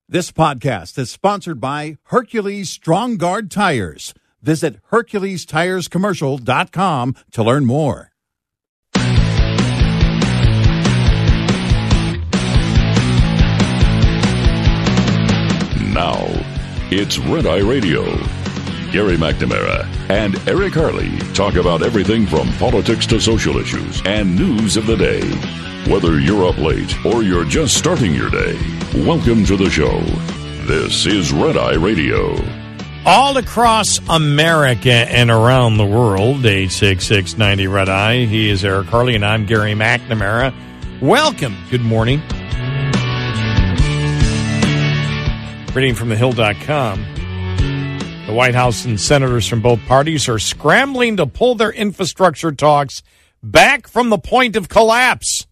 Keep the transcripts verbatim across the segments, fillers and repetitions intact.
This podcast is sponsored by Hercules Strong Guard Tires. Visit Hercules Tires Commercial dot com to learn more. Now, it's Red Eye Radio. Gary McNamara and Eric Harley talk about everything from politics to social issues and news of the day. Whether you're up late or you're just starting your day, welcome to the show. This is Red Eye Radio. All across America and around the world, eight six six, ninety Red Eye. He is Eric Harley, and I'm Gary McNamara. Welcome. Good morning. Reading from the hill dot com. The White House and senators from both parties are scrambling to pull their infrastructure talks back from the point of collapse.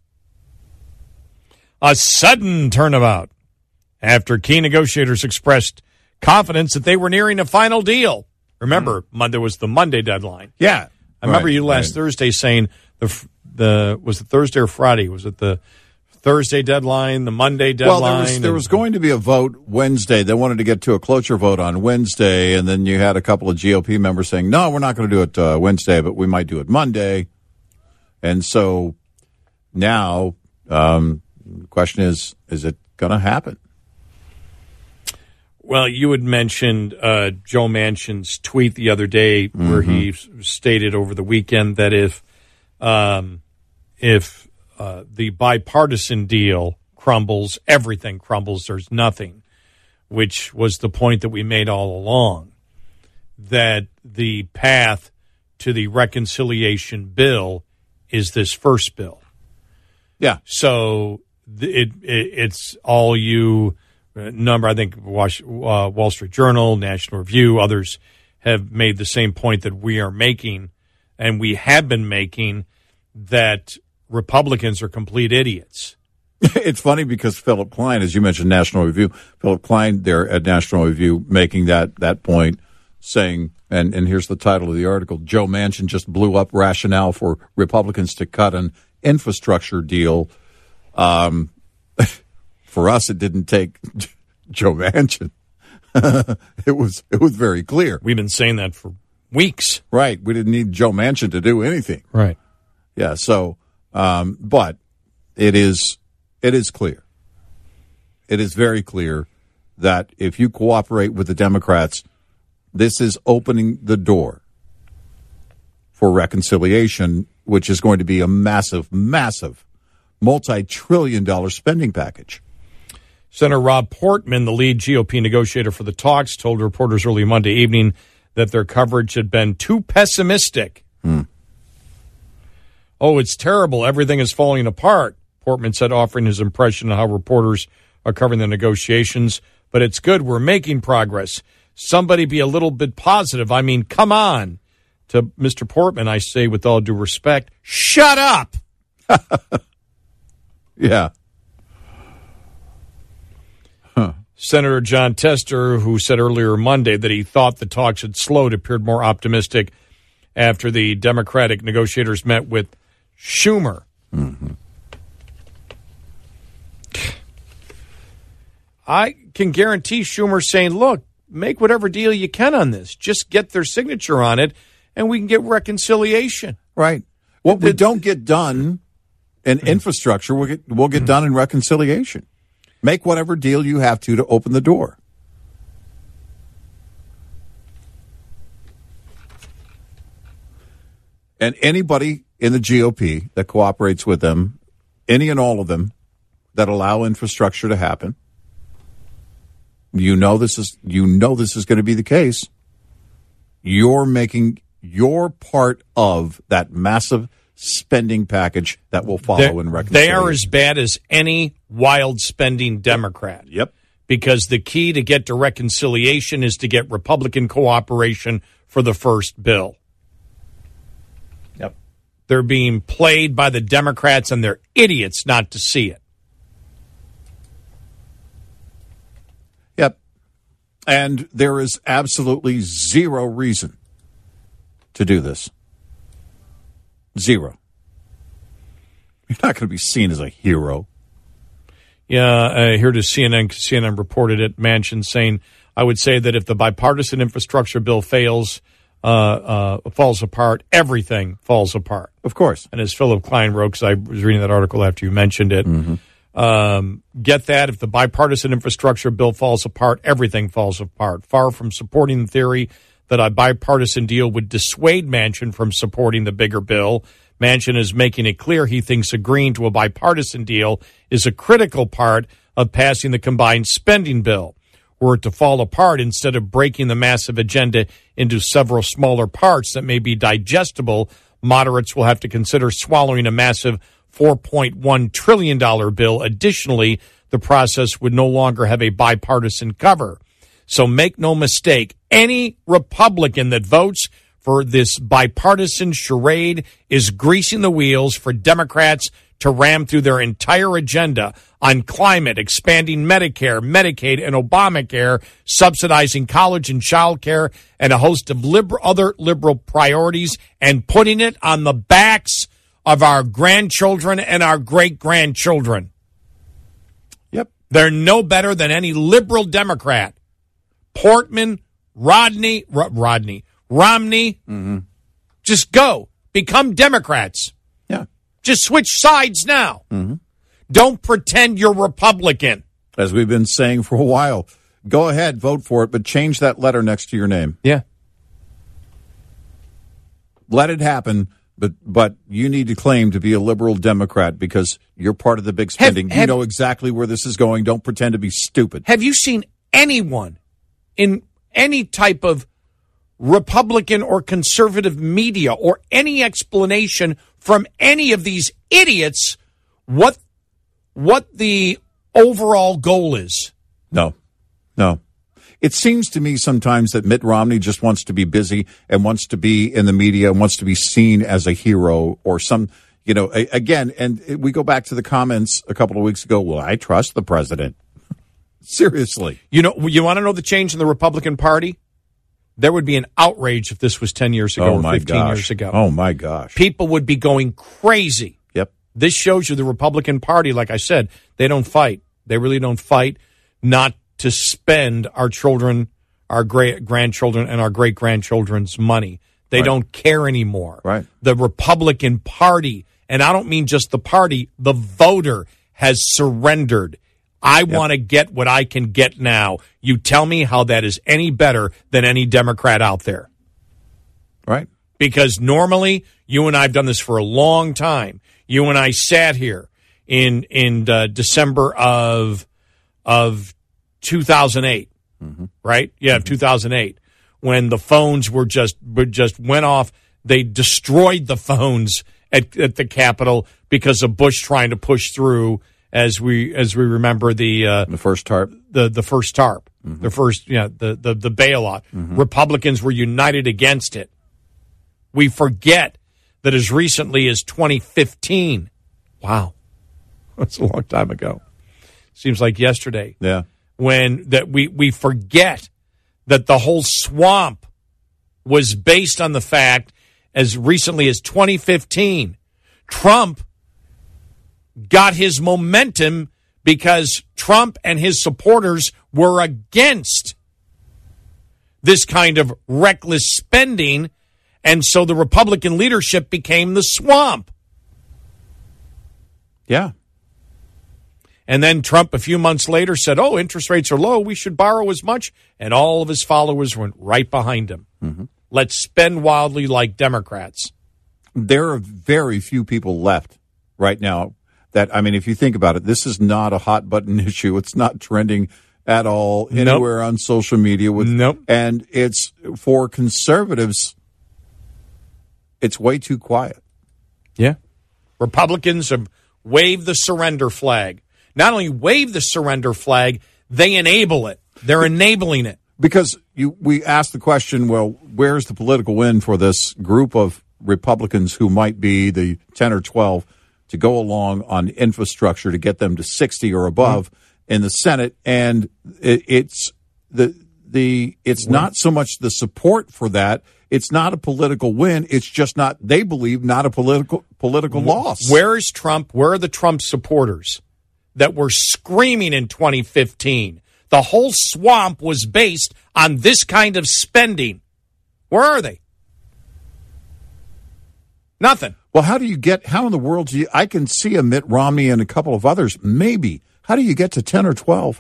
A sudden turnabout after key negotiators expressed confidence that they were nearing a final deal. Remember, mm. Monday was the Monday deadline. Yeah. I remember right, you last right. Thursday Thursday saying the the was it Thursday or Friday? Was it the Thursday deadline, the Monday deadline? Well, there was, there was going to be a vote Wednesday. They wanted to get to a cloture vote on Wednesday, and then you had a couple of G O P members saying, no, we're not going to do it uh, Wednesday, but we might do it Monday. And so now um, the question is, is it going to happen? Well, you had mentioned uh, Joe Manchin's tweet the other day mm-hmm. where he stated over the weekend that if um, if uh, the bipartisan deal crumbles, everything crumbles, there's nothing, which was the point that we made all along, that the path to the reconciliation bill is this first bill. Yeah. So it, it it's all you... number, I think Wash, uh, Wall Street Journal, National Review, others have made the same point that we are making, and we have been making, that Republicans are complete idiots. It's funny because Philip Klein, as you mentioned, National Review, Philip Klein there at National Review making that, that point, saying, and, and here's the title of the article, Joe Manchin just blew up rationale for Republicans to cut an infrastructure deal. Um For us, it didn't take Joe Manchin. it was it was very clear. We've been saying that for weeks. Right. We didn't need Joe Manchin to do anything. Right. Yeah. So, um, but it is it is clear. It is very clear that if you cooperate with the Democrats, this is opening the door for reconciliation, which is going to be a massive, massive multi-trillion dollar spending package. Senator Rob Portman, the lead G O P negotiator for the talks, told reporters early Monday evening that their coverage had been too pessimistic. Hmm. Oh, it's terrible. Everything is falling apart, Portman said, offering his impression of how reporters are covering the negotiations. But it's good. We're making progress. Somebody be a little bit positive. I mean, come on. To Mister Portman, I say with all due respect, shut up. Yeah. Huh. Senator John Tester, who said earlier Monday that he thought the talks had slowed, appeared more optimistic after the Democratic negotiators met with Schumer. Mm-hmm. I can guarantee Schumer saying, look, make whatever deal you can on this. Just get their signature on it, and we can get reconciliation. Right. What we don't get done in infrastructure, we'll get, we'll get done in reconciliation. Make whatever deal you have to to open the door. And anybody in the G O P that cooperates with them, any and all of them that allow infrastructure to happen, you know this is you know this is going to be the case. You're making your part of that massive spending package that will follow They're, in reconciliation. They are as bad as any wild spending Democrat. Yep. Because the key to get to reconciliation is to get Republican cooperation for the first bill. Yep. They're being played by the Democrats, and they're idiots not to see it. Yep. And there is absolutely zero reason to do this. Zero. You're not going to be seen as a hero. Yeah, uh, here to C N N. C N N reported it. Manchin saying, "I would say that if the bipartisan infrastructure bill fails, uh, uh, falls apart, everything falls apart." Of course. And as Philip Klein wrote, because I was reading that article after you mentioned it, Mm-hmm. um, get that if the bipartisan infrastructure bill falls apart, everything falls apart. Far from supporting the theory that a bipartisan deal would dissuade Manchin from supporting the bigger bill, Manchin is making it clear he thinks agreeing to a bipartisan deal is a critical part of passing the combined spending bill. Were it to fall apart, instead of breaking the massive agenda into several smaller parts that may be digestible, moderates will have to consider swallowing a massive four point one trillion dollars bill. Additionally, the process would no longer have a bipartisan cover. So make no mistake, any Republican that votes for this bipartisan charade is greasing the wheels for Democrats to ram through their entire agenda on climate, expanding Medicare, Medicaid, and Obamacare, subsidizing college and child care, and a host of liber- other liberal priorities, and putting it on the backs of our grandchildren and our great-grandchildren. Yep. They're no better than any liberal Democrat. Portman, Rodney, R- Rodney, Romney, Mm-hmm. just go. Become Democrats. Yeah. Just switch sides now. Mm-hmm. Don't pretend you're Republican. As we've been saying for a while, go ahead, vote for it, but change that letter next to your name. Yeah. Let it happen, but but you need to claim to be a liberal Democrat because you're part of the big spending. Have- have- you know exactly where this is going. Don't pretend to be stupid. Have you seen anyone in any type of Republican or conservative media or any explanation from any of these idiots what what the overall goal is? No, no. It seems to me sometimes that Mitt Romney just wants to be busy and wants to be in the media and wants to be seen as a hero or some, you know, a, again, and we go back to the comments a couple of weeks ago. Well, I trust the president. Seriously. You know, you want to know the change in the Republican Party? There would be an outrage if this was ten years ago Oh, or my fifteen gosh. years ago. Oh, my gosh. People would be going crazy. Yep. This shows you the Republican Party, like I said, they don't fight. They really don't fight not to spend our children, our great grandchildren, and our great grandchildren's money. They Right. don't care anymore. Right. The Republican Party, and I don't mean just the party, the voter has surrendered. I Yep. want to get what I can get now. You tell me how that is any better than any Democrat out there. Right. Because normally, you and I have done this for a long time. You and I sat here in in uh, December of of two thousand eight, Mm-hmm. right? Yeah, Mm-hmm. two thousand eight, when the phones were just were just went off. They destroyed the phones at, at the Capitol because of Bush trying to push through. As we as we remember the uh, The first tarp. the the first TARP, Mm-hmm. the first yeah the the the bailout. Republicans were united against it. We forget that as recently as twenty fifteen, wow, that's a long time ago. Seems like yesterday. Yeah. When that we we forget that the whole swamp was based on the fact as recently as twenty fifteen, Trump got his momentum because Trump and his supporters were against this kind of reckless spending, and so the Republican leadership became the swamp. Yeah. And then Trump, a few months later, said, oh, interest rates are low, we should borrow as much, and all of his followers went right behind him. Mm-hmm. Let's spend wildly like Democrats. There are very few people left right now that, I mean, if you think about it, this is not a hot button issue. It's not trending at all anywhere Nope. on social media. With Nope. And it's for conservatives, it's way too quiet. Yeah. Republicans have waved the surrender flag. Not only wave the surrender flag, they enable it. They're enabling it. Because you, we asked the question, well, where's the political win for this group of Republicans who might be the ten or twelve to go along on infrastructure to get them to sixty or above mm-hmm. in the Senate? And it, it's the the it's not so much the support for that. It's not a political win. It's just not, they believe, not a political political loss. Where is Trump? Where are the Trump supporters? that were screaming in twenty fifteen. The whole swamp was based on this kind of spending. Where are they? Nothing. Well, how do you get, how in the world do you, I can see a Mitt Romney and a couple of others, maybe. How do you get to ten or twelve?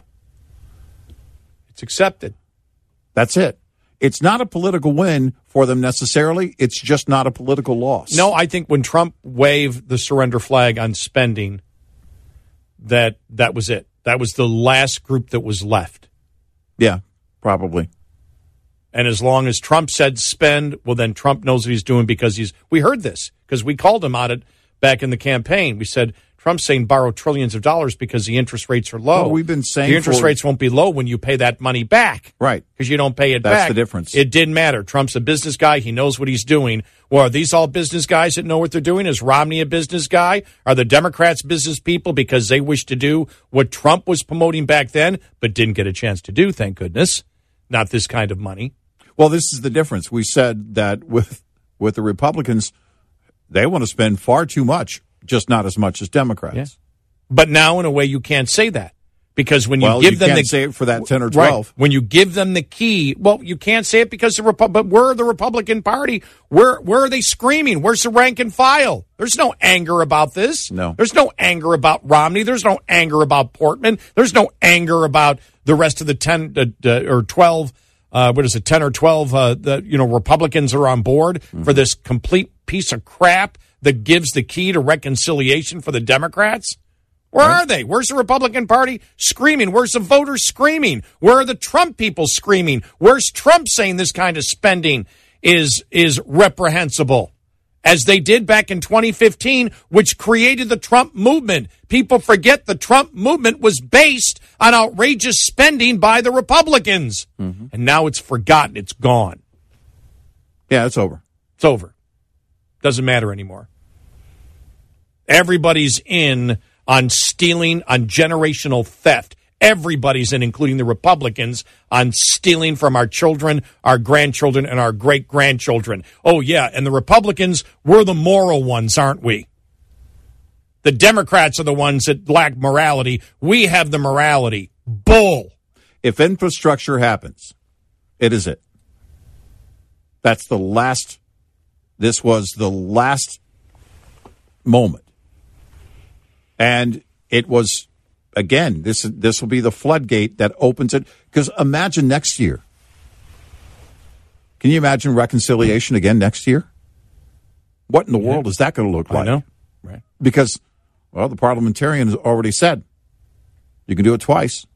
It's accepted. That's it. It's not a political win for them necessarily. It's just not a political loss. No, I think when Trump waved the surrender flag on spending, that that was it. That was the last group that was left. Yeah, probably. And as long as Trump said spend, well, then Trump knows what he's doing because he's, we heard this because we called him on it back in the campaign. We said, Trump's saying borrow trillions of dollars because the interest rates are low. Well, we've been saying the interest for, rates won't be low when you pay that money back. Right. Because you don't pay it That's back. That's the difference. It didn't matter. Trump's a business guy. He knows what he's doing. Well, are these all business guys that know what they're doing? Is Romney a business guy? Are the Democrats business people because they wish to do what Trump was promoting back then but didn't get a chance to do, thank goodness? Not this kind of money. Well, this is the difference. We said that with with the Republicans, they want to spend far too much, just not as much as Democrats. Yeah. But now, in a way, you can't say that because when you well, give you them can't the say it for that ten or twelve. Right, when you give them the key, well, you can't say it because the Repu- but we're the Republican Party. Where where are they screaming? Where's the rank and file? There's no anger about this. No, there's no anger about Romney. There's no anger about Portman. There's no anger about the rest of the ten uh, or twelve. Uh, what is it? Ten or twelve? Uh, the you know Republicans are on board mm-hmm. for this complete piece of crap that gives the key to reconciliation for the Democrats. Where are they? Where's the Republican Party screaming? Where's the voters screaming? Where are the Trump people screaming? Where's Trump saying this kind of spending is is reprehensible? As they did back in twenty fifteen, which created the Trump movement. People forget the Trump movement was based on outrageous spending by the Republicans. Mm-hmm. And now it's forgotten. It's gone. Yeah, it's over. It's over. Doesn't matter anymore. Everybody's in on stealing, on generational theft. Everybody's in, including the Republicans, on stealing from our children, our grandchildren, and our great-grandchildren. Oh, yeah, and the Republicans, we're the moral ones, aren't we? The Democrats are the ones that lack morality. We have the morality. Bull. If infrastructure happens, it is it. That's the last, this was the last moment. And it was, again, this this will be the floodgate that opens it. Because imagine next year. Can you imagine reconciliation again next year? What in the yeah. world is that going to look like? I know. Right. Because, well, the parliamentarian has already said you can do it twice.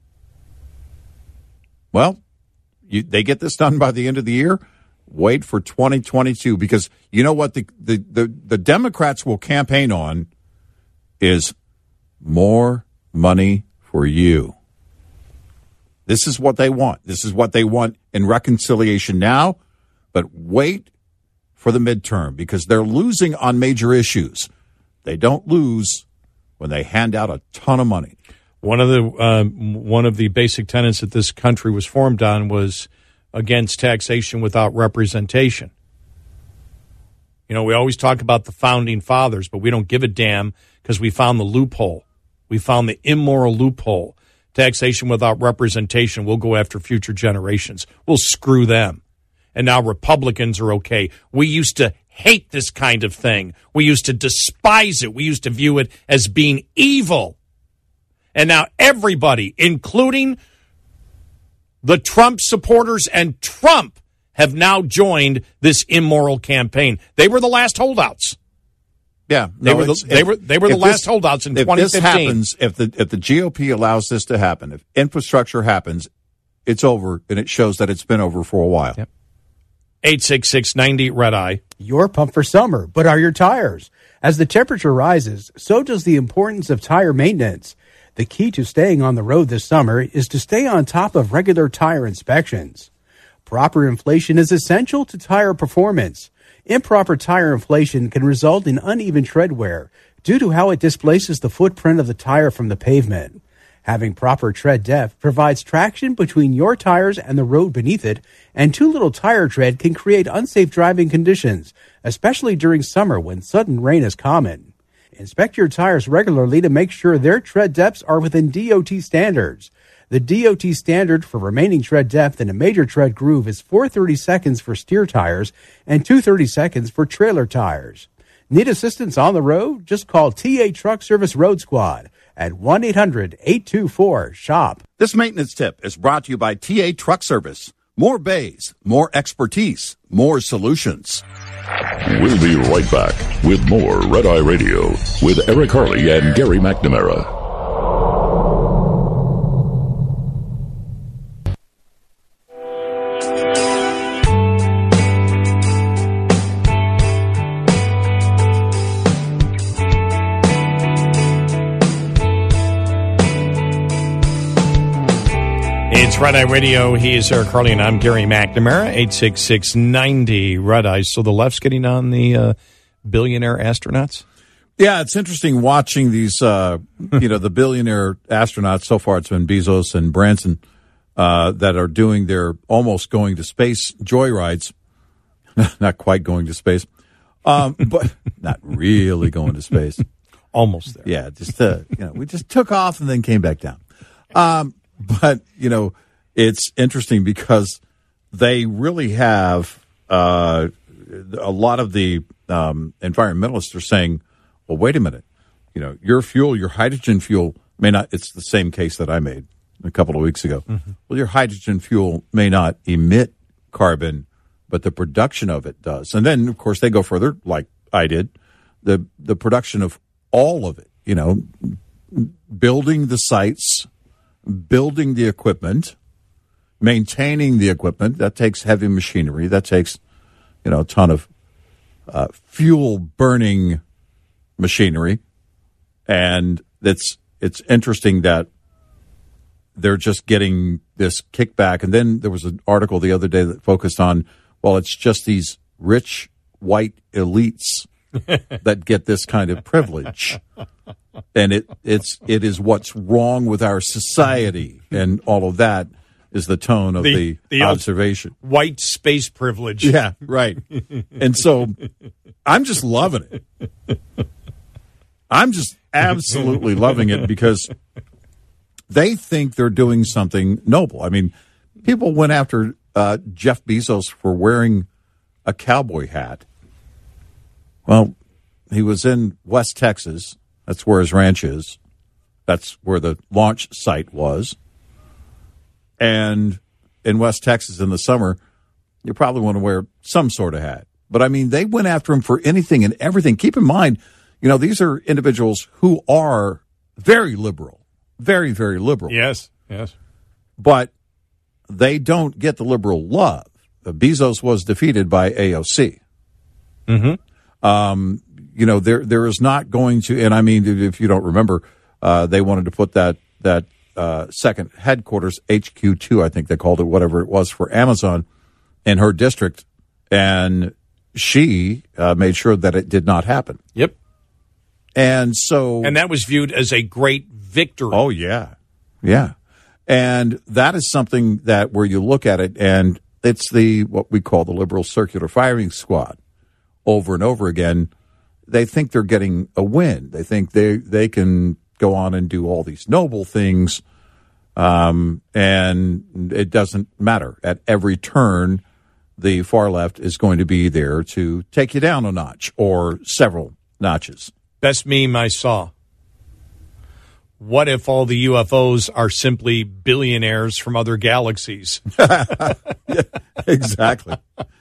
Well, you, they get this done by the end of the year. Wait for twenty twenty-two. Because you know what the, the, the, the Democrats will campaign on is more money for you. This is what they want. This is what they want in reconciliation now. But wait for the midterm because they're losing on major issues. They don't lose when they hand out a ton of money. One of the uh, one of the basic tenets that this country was formed on was against taxation without representation. You know, we always talk about the founding fathers, but we don't give a damn because we found the loophole. We found the immoral loophole. Taxation without representation. We'll go after future generations. We'll screw them. And now Republicans are okay. We used to hate this kind of thing. We used to despise it. We used to view it as being evil. And now everybody, including the Trump supporters and Trump, have now joined this immoral campaign. They were the last holdouts. Yeah, they no, were the, if, they were they were the last this, holdouts in if twenty fifteen. If this happens, if the if the G O P allows this to happen, if infrastructure happens, it's over, and it shows that it's been over for a while. Yep. eight six six, ninety, Red Eye. You're pumped for summer, but are your tires? As the temperature rises, so does the importance of tire maintenance. The key to staying on the road this summer is to stay on top of regular tire inspections. Proper inflation is essential to tire performance. Improper tire inflation can result in uneven tread wear due to how it displaces the footprint of the tire from the pavement. Having proper tread depth provides traction between your tires and the road beneath it, and too little tire tread can create unsafe driving conditions, especially during summer when sudden rain is common. Inspect your tires regularly to make sure their tread depths are within D O T standards. The D O T standard for remaining tread depth in a major tread groove is four hundred thirty seconds for steer tires and two hundred thirty seconds for trailer tires. Need assistance on the road? Just call T A Truck Service Road Squad at one eight hundred eight two four SHOP. This maintenance tip is brought to you by T A Truck Service. More bays, more expertise, more solutions. We'll be right back with more Red Eye Radio with Eric Harley and Gary McNamara. It's Red Eye Radio. He is Eric Harley, and I'm Gary McNamara. eight six six, ninety Red Eye. So the left's getting on the uh, billionaire astronauts? Yeah, it's interesting watching these, uh, you know, the billionaire astronauts. So far, it's been Bezos and Branson uh, that are doing their almost going to space joyrides. Not quite going to space, um, but not really going to space. Almost there. Yeah, just uh, you know, we just took off and then came back down. Um, but you know, it's interesting because they really have uh, a lot of the um, environmentalists are saying, well, wait a minute, you know, your fuel, your hydrogen fuel may not, it's the same case that I made a couple of weeks ago. Mm-hmm. Well, your hydrogen fuel may not emit carbon, but the production of it does. And then, of course, they go further, like I did, the the production of all of it, you know, building the sites, building the equipment, maintaining the equipment. That takes heavy machinery. That takes, you know, a ton of uh, fuel-burning machinery. And it's it's interesting that they're just getting this kickback. And then there was an article the other day that focused on, well, it's just these rich white elites that get this kind of privilege. And it it's it is what's wrong with our society, and all of that is the tone of the, the, the observation. White space privilege. Yeah, right. And so I'm just loving it. I'm just absolutely loving it because they think they're doing something noble. I mean, people went after uh, Jeff Bezos for wearing a cowboy hat. Well, he was in West Texas. That's where his ranch is. That's where the launch site was. And in West Texas in the summer, you probably want to wear some sort of hat. But, I mean, they went after him for anything and everything. Keep in mind, you know, these are individuals who are very liberal, very, very liberal. Yes, yes. But they don't get the liberal love. Bezos was defeated by A O C. Mm-hmm. Um, you know, there there is not going to, and I mean, if you don't remember, uh, they wanted to put that that uh, second headquarters, H Q two, I think they called it, whatever it was, for Amazon in her district, and she uh, made sure that it did not happen. Yep. And so, and that was viewed as a great victory. Oh yeah, yeah, and that is something that where you look at it, and it's the what we call the liberal circular firing squad. Over and over again, they think they're getting a win. They think they they can go on and do all these noble things, um, and it doesn't matter. At every turn, the far left is going to be there to take you down a notch or several notches. Best meme I saw. What if all the U F Os are simply billionaires from other galaxies? Yeah, exactly.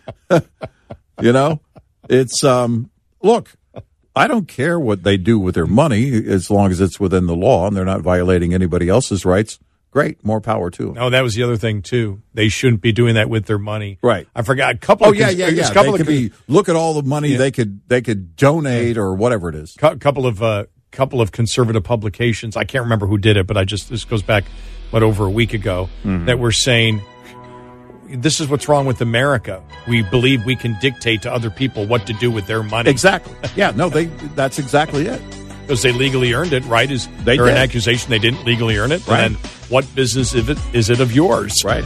You know? It's, um, look, I don't care what they do with their money as long as it's within the law and they're not violating anybody else's rights. Great, more power to them. No, that was the other thing, too. They shouldn't be doing that with their money. Right. I forgot a couple oh, of... yeah, yeah, yeah. Couple they of, could be, look at all the money yeah. they could they could donate yeah. or whatever it is. A couple of uh, couple of conservative publications, I can't remember who did it, but I just this goes back, what, over a week ago, mm-hmm. that were saying... This is what's wrong with America. We believe we can dictate to other people what to do with their money. Exactly. Yeah, no, they that's exactly it. Because they legally earned it, right? Is they there did. An accusation they didn't legally earn it? Right. And then what business is it, is it of yours? Right.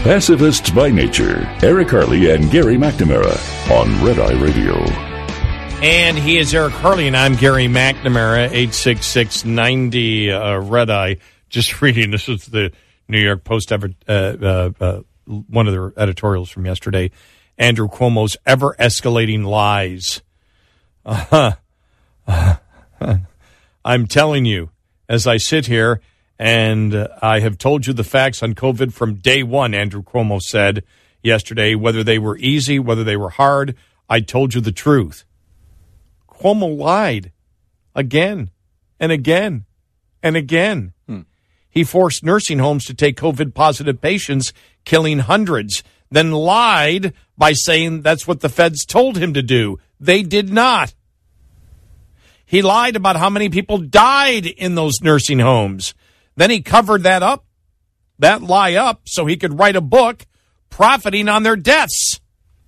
Pacifists by nature, Eric Harley and Gary McNamara on Red Eye Radio. And he is Eric Harley, and I'm Gary McNamara, eight six six, ninety uh, Red Eye. Just reading, this is the New York Post, ever, uh, uh, uh, one of their editorials from yesterday. Andrew Cuomo's ever-escalating lies. Uh-huh. Uh-huh. I'm telling you, as I sit here, and uh, I have told you the facts on COVID from day one, Andrew Cuomo said yesterday, whether they were easy, whether they were hard, I told you the truth. Cuomo lied again and again and again. Hmm. He forced nursing homes to take COVID-positive patients, killing hundreds, then lied by saying that's what the feds told him to do. They did not. He lied about how many people died in those nursing homes. Then he covered that up, that lie up, so he could write a book profiting on their deaths.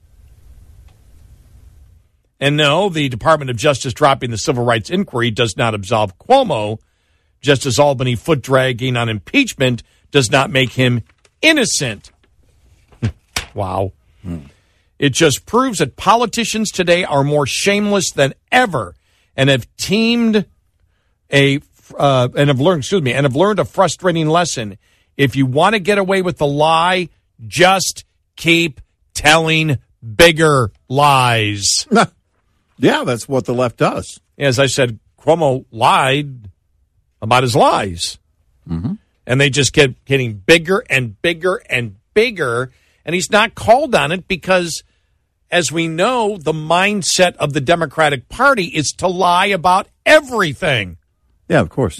And no, the Department of Justice dropping the civil rights inquiry does not absolve Cuomo, just as Albany foot-dragging on impeachment does not make him innocent. Wow. Hmm. It just proves that politicians today are more shameless than ever and have teamed a uh, and have learned, excuse me, and have learned a frustrating lesson. If you want to get away with the lie, just keep telling bigger lies. Yeah, that's what the left does. As I said, Cuomo lied about his lies. Mm-hmm. And they just kept getting bigger and bigger and bigger. And he's not called on it because, as we know, the mindset of the Democratic Party is to lie about everything. Yeah, of course.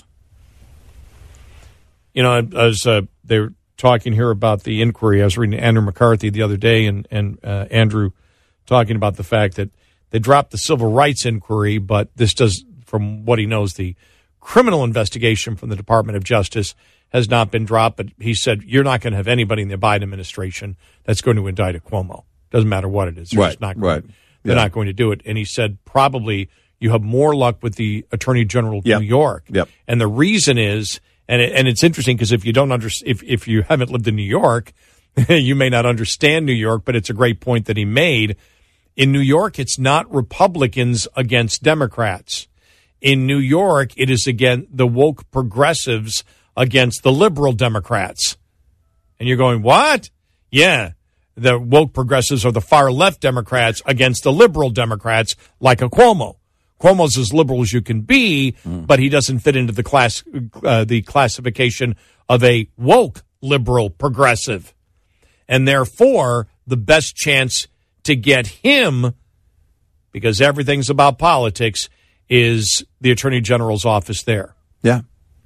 You know, as uh, they were talking here about the inquiry, I was reading Andrew McCarthy the other day, and, and uh, Andrew talking about the fact that they dropped the civil rights inquiry, but this does, from what he knows, the criminal investigation from the Department of Justice has not been dropped. But he said, you're not going to have anybody in the Biden administration that's going to indict a Cuomo. Doesn't matter what it is. They're right, just not right. Going, they're yeah. not going to do it. And he said probably you have more luck with the Attorney General of yep. New York. Yep. And the reason is, and it, and it's interesting because if you don't under, if if you haven't lived in New York, you may not understand New York. But it's a great point that he made. In New York, it's not Republicans against Democrats. In New York, it is again the woke progressives against the liberal Democrats. And you're going, what? Yeah. The woke progressives are the far left Democrats against the liberal Democrats, like a Cuomo. Cuomo's as liberal as you can be, mm. but he doesn't fit into the class, uh, the classification of a woke liberal progressive. And therefore, the best chance to get him, because everything's about politics, is the Attorney General's office there. Yeah.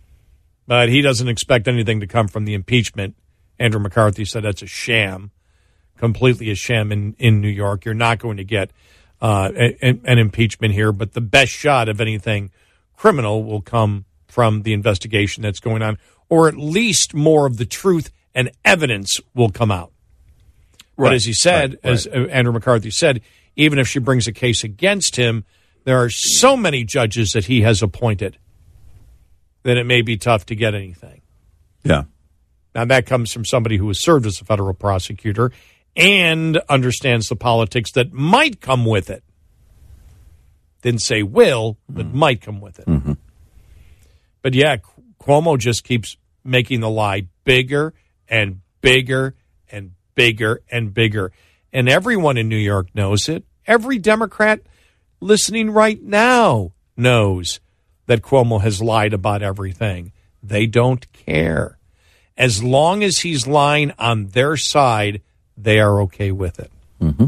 But he doesn't expect anything to come from the impeachment. Andrew McCarthy said that's a sham. Completely a sham in, in New York. You're not going to get uh, an, an impeachment here, but the best shot of anything criminal will come from the investigation that's going on, or at least more of the truth and evidence will come out. Right. But as he said, right, right. as Andrew McCarthy said, even if she brings a case against him, there are so many judges that he has appointed that it may be tough to get anything. Yeah. Now, that comes from somebody who has served as a federal prosecutor and understands the politics that might come with it. Didn't say will, but mm. might come with it. Mm-hmm. But yeah, Cuomo just keeps making the lie bigger and bigger and bigger and bigger. And everyone in New York knows it. Every Democrat listening right now knows that Cuomo has lied about everything. They don't care. As long as he's lying on their side, they are okay with it. Mm-hmm.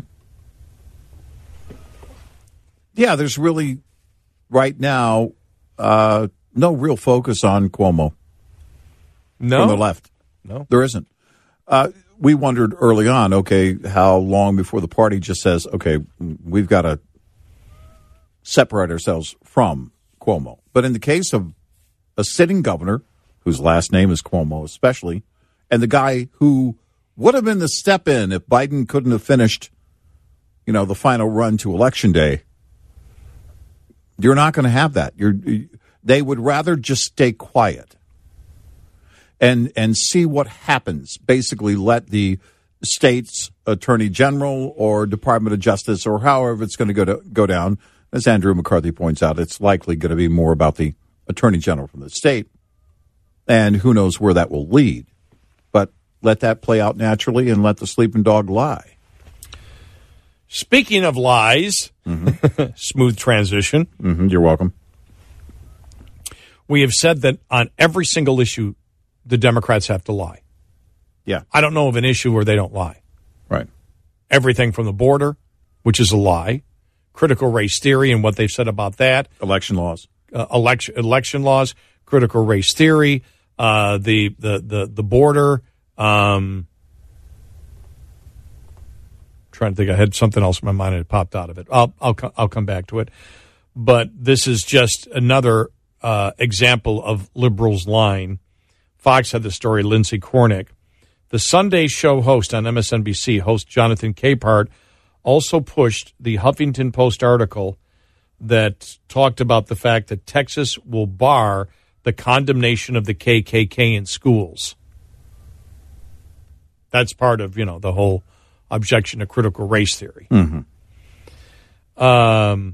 Yeah, there's really, right now, uh, no real focus on Cuomo. No. From the left. No. There isn't. Uh, we wondered early on, okay, how long before the party just says, okay, we've got to separate ourselves from Cuomo. But in the case of a sitting governor, whose last name is Cuomo especially, and the guy who would have been the step-in if Biden couldn't have finished, you know, the final run to Election Day, you're not going to have that. You're, they would rather just stay quiet. and and see what happens. Basically, let the state's attorney general or Department of Justice or however it's going to go to go down. As Andrew McCarthy points out, it's likely going to be more about the attorney general from the state, and who knows where that will lead. But let that play out naturally and let the sleeping dog lie. Speaking of lies, mm-hmm. smooth transition. Mm-hmm, you're welcome. We have said that on every single issue, the Democrats have to lie. Yeah. I don't know of an issue where they don't lie. Right. Everything from the border, which is a lie, critical race theory and what they've said about that. Election laws. Uh, election election laws, critical race theory, uh, the, the, the, the border. Um, trying to think. I had something else in my mind and it popped out of it. I'll, I'll, I'll come back to it. But this is just another uh, example of liberals lying. Fox had the story, Lindsay Kornick. The Sunday show host on M S N B C, host Jonathan Capehart, also pushed the Huffington Post article that talked about the fact that Texas will bar the condemnation of the K K K in schools. That's part of, you know, the whole objection to critical race theory. Mm-hmm. Um,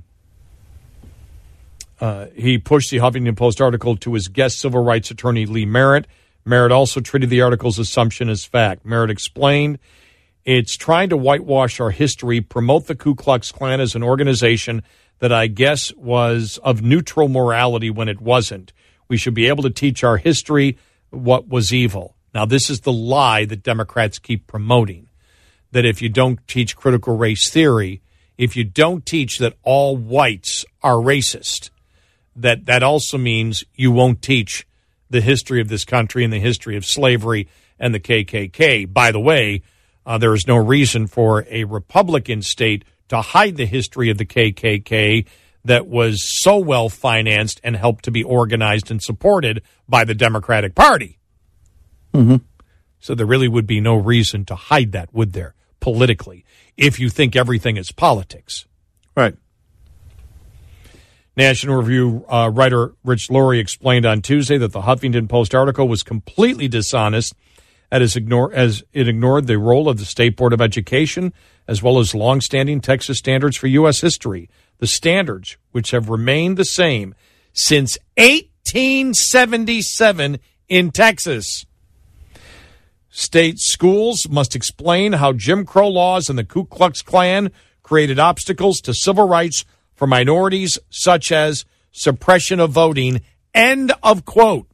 uh, he pushed the Huffington Post article to his guest civil rights attorney, Lee Merritt. Merritt also treated the article's assumption as fact. Merritt explained, it's trying to whitewash our history, promote the Ku Klux Klan as an organization that I guess was of neutral morality when it wasn't. We should be able to teach our history what was evil. Now, this is the lie that Democrats keep promoting, that if you don't teach critical race theory, if you don't teach that all whites are racist, that that also means you won't teach the history of this country and the history of slavery and the K K K. By the way, uh, there is no reason for a Republican state to hide the history of the K K K that was so well financed and helped to be organized and supported by the Democratic Party. Mm-hmm. So there really would be no reason to hide that, would there, politically, if you think everything is politics. Right. National Review uh, writer Rich Lurie explained on Tuesday that the Huffington Post article was completely dishonest as, ignore, as it ignored the role of the State Board of Education as well as longstanding Texas standards for U S history. The standards, which have remained the same since eighteen seventy-seven in Texas. State schools must explain how Jim Crow laws and the Ku Klux Klan created obstacles to civil rights for minorities, such as suppression of voting. End of quote.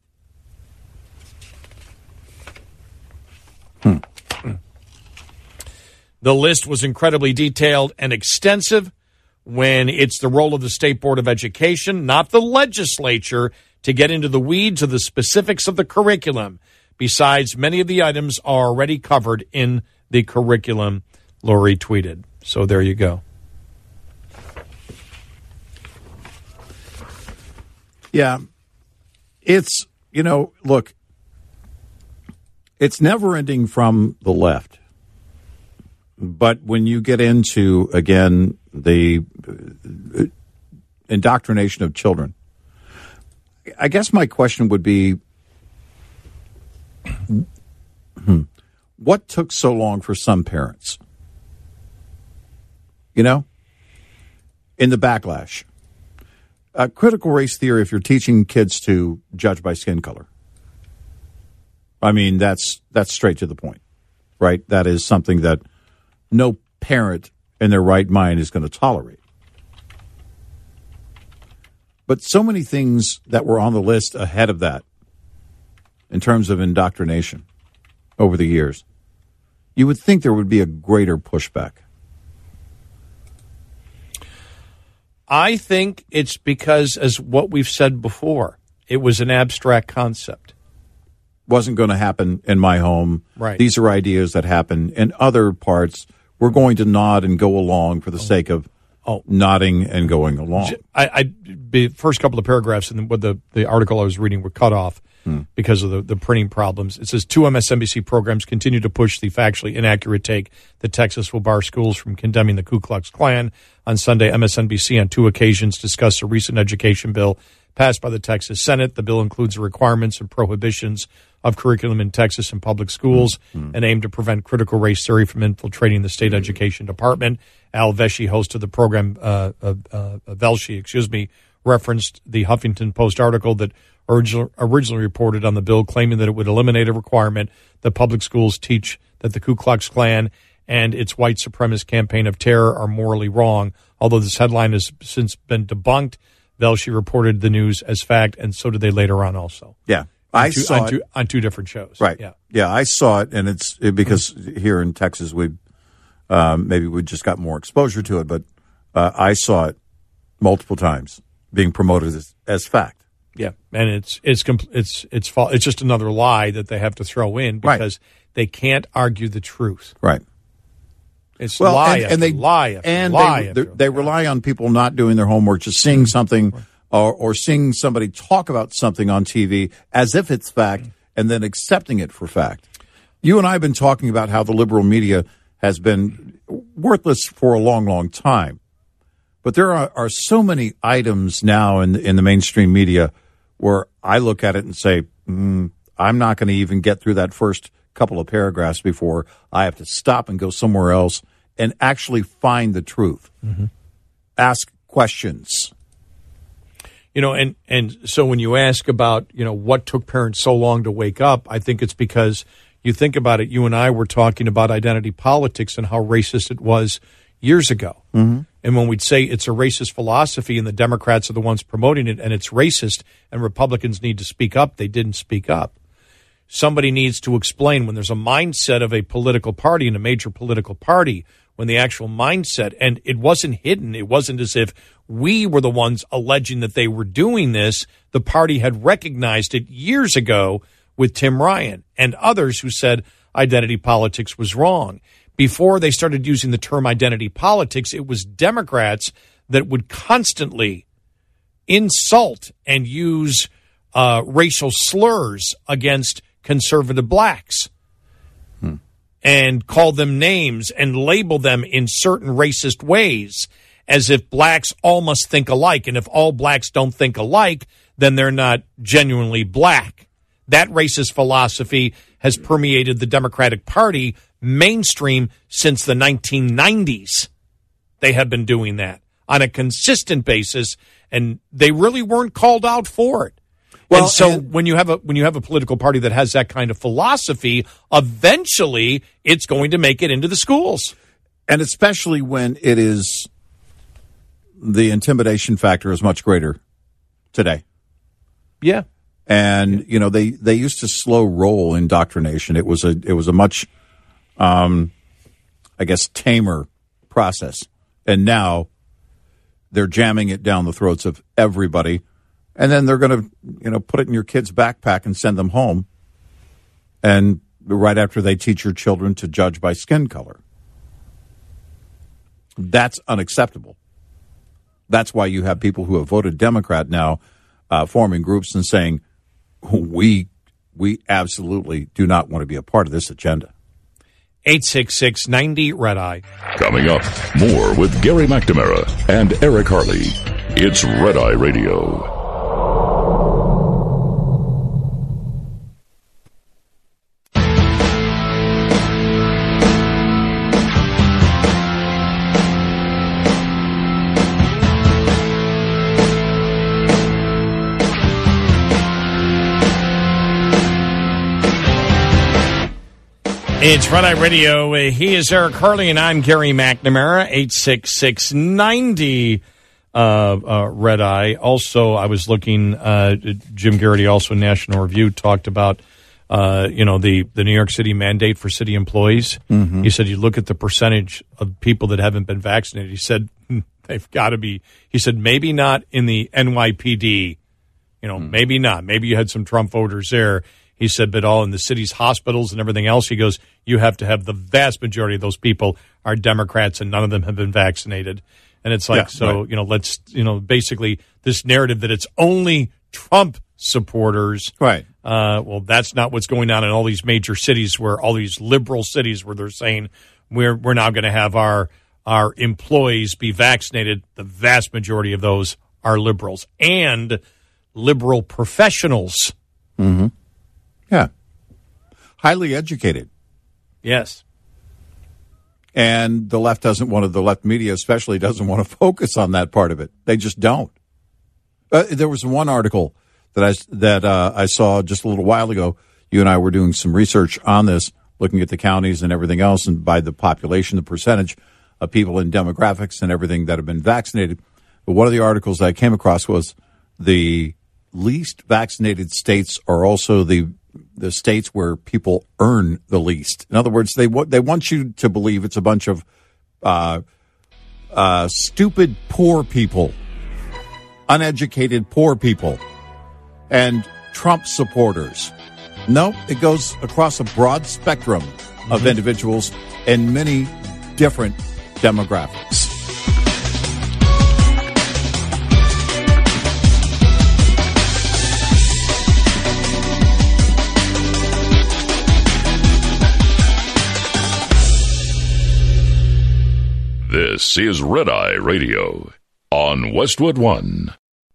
Hmm. The list was incredibly detailed and extensive when it's the role of the State Board of Education, not the legislature, to get into the weeds of the specifics of the curriculum. Besides, many of the items are already covered in the curriculum, Lurie tweeted. So there you go. Yeah, it's, you know, look, it's never ending from the left. But when you get into, again, the indoctrination of children, I guess my question would be, what took so long for some parents? You know, in the backlash. Uh, critical race theory, if you're teaching kids to judge by skin color. I mean, that's that's straight to the point, right? That is something that no parent in their right mind is going to tolerate. But so many things that were on the list ahead of that, in terms of indoctrination over the years, you would think there would be a greater pushback. I think it's because, as what we've said before, it was an abstract concept. Wasn't going to happen in my home. Right. These are ideas that happen in other parts. We're going to nod and go along for the oh. sake of oh. nodding and going along. I, I the first couple of paragraphs in the, the the article I was reading were cut off. hmm. because of the, the printing problems. It says two M S N B C programs continue to push the factually inaccurate take that Texas will bar schools from condemning the Ku Klux Klan. On Sunday, M S N B C on two occasions discussed a recent education bill passed by the Texas Senate. The bill includes the requirements and prohibitions of curriculum in Texas and public schools mm-hmm. and aimed to prevent critical race theory from infiltrating the state mm-hmm. education department. Al Vesci, host of the program, uh, uh, uh, Velshi, excuse me, referenced the Huffington Post article that original, originally reported on the bill, claiming that it would eliminate a requirement that public schools teach that the Ku Klux Klan and its white supremacist campaign of terror are morally wrong. Although this headline has since been debunked, Velshi reported the news as fact, and so did they later on also. Yeah. On I two, saw on two, it. on two different shows. Right. Yeah. Yeah, I saw it, and it's it, because here in Texas, we um, maybe we just got more exposure to it, but uh, I saw it multiple times being promoted as, as fact. Yeah, and it's it's compl- it's it's fa- it's just another lie that they have to throw in because right. they can't argue the truth. Right. It's well, lie and, after and they lie after and lie they, after they rely on people not doing their homework, just seeing something or, or seeing somebody talk about something on T V as if it's fact, and then accepting it for fact. You and I have been talking about how the liberal media has been worthless for a long, long time. But there are, are so many items now in, in the mainstream media where I look at it and say, mm, I'm not going to even get through that first couple of paragraphs before I have to stop and go somewhere else and actually find the truth. Mm-hmm. Ask questions. You know, and, and so when you ask about, you know, what took parents so long to wake up, I think it's because you think about it. You and I were talking about identity politics and how racist it was years ago. Mm-hmm. And when we'd say it's a racist philosophy and the Democrats are the ones promoting it and it's racist and Republicans need to speak up, they didn't speak up. Somebody needs to explain when there's a mindset of a political party and a major political party, when the actual mindset, and it wasn't hidden. It wasn't as if we were the ones alleging that they were doing this. The party had recognized it years ago with Tim Ryan and others who said identity politics was wrong. Before they started using the term identity politics, it was Democrats that would constantly insult and use uh, racial slurs against conservative blacks hmm. and call them names and label them in certain racist ways as if blacks all must think alike. And if all blacks don't think alike, then they're not genuinely black. That racist philosophy has permeated the Democratic Party mainstream since the nineteen nineties. They have been doing that on a consistent basis, and they really weren't called out for it. Well, and so and when you have a when you have a political party that has that kind of philosophy, eventually it's going to make it into the schools. And especially when it is the intimidation factor is much greater today. Yeah. And you know, they, they used to slow roll indoctrination. It was a it was a much um I guess tamer process. And now they're jamming it down the throats of everybody. And then they're going to, you know, put it in your kid's backpack and send them home. And right after they teach your children to judge by skin color. That's unacceptable. That's why you have people who have voted Democrat now uh, forming groups and saying, we we absolutely do not want to be a part of this agenda. eight six six, ninety, Red Eye. Coming up, more with Gary McNamara and Eric Harley. It's Red Eye Radio. It's Red Eye Radio. Uh, he is Eric Harley, and I'm Gary McNamara. eight six six, ninety, uh, uh, Red Eye. Also, I was looking, uh, Jim Garrity, also National Review, talked about, uh, you know, the, the New York City mandate for city employees. Mm-hmm. He said, you look at the percentage of people that haven't been vaccinated. He said, they've got to be, he said, maybe not in the N Y P D. You know, mm. maybe not. Maybe you had some Trump voters there. He said, but all in the city's hospitals and everything else, he goes, you have to have the vast majority of those people are Democrats and none of them have been vaccinated. And it's like, yeah, so, right. you know, let's, you know, basically this narrative that it's only Trump supporters. Right. Uh, well, that's not what's going on in all these major cities, where all these liberal cities where they're saying we're we're now going to have our our employees be vaccinated. The vast majority of those are liberals and liberal professionals. Mm-hmm. Yeah. Highly educated. Yes. And the left doesn't want to, the left media especially doesn't want to focus on that part of it. They just don't. Uh, there was one article that I, that uh, I saw just a little while ago. You and I were doing some research on this, looking at the counties and everything else, and by the population, the percentage of people in demographics and everything that have been vaccinated. But one of the articles I came across was the least vaccinated states are also the the states where people earn the least. In other words, they want they want you to believe it's a bunch of uh, uh, stupid poor people, uneducated poor people, and Trump supporters. No, it goes across a broad spectrum of mm-hmm. individuals and many different demographics. This is Red Eye Radio on Westwood One.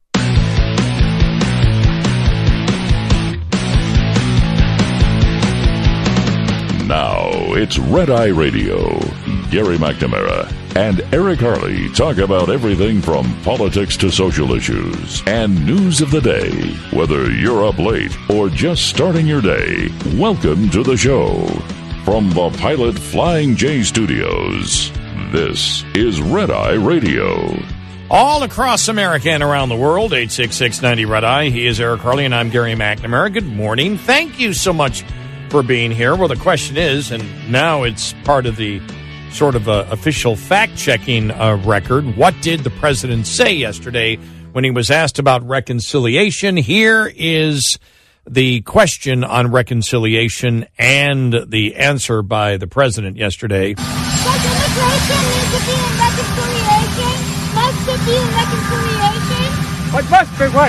Now it's Red Eye Radio. Gary McNamara and Eric Harley talk about everything from politics to social issues and news of the day. Whether you're up late or just starting your day, welcome to the show. From the Pilot Flying J Studios, this is Red Eye Radio. All across America and around the world, eight six six, ninety Red Eye. He is Eric Harley, and I'm Gary McNamara. Good morning. Thank you so much for being here. Well, the question is, and now it's part of the sort of uh, official fact-checking uh, record, what did the president say yesterday when he was asked about reconciliation? Here is the question on reconciliation and the answer by the president yesterday. Does immigration need to be in reconciliation? Must it be in reconciliation? What must be what?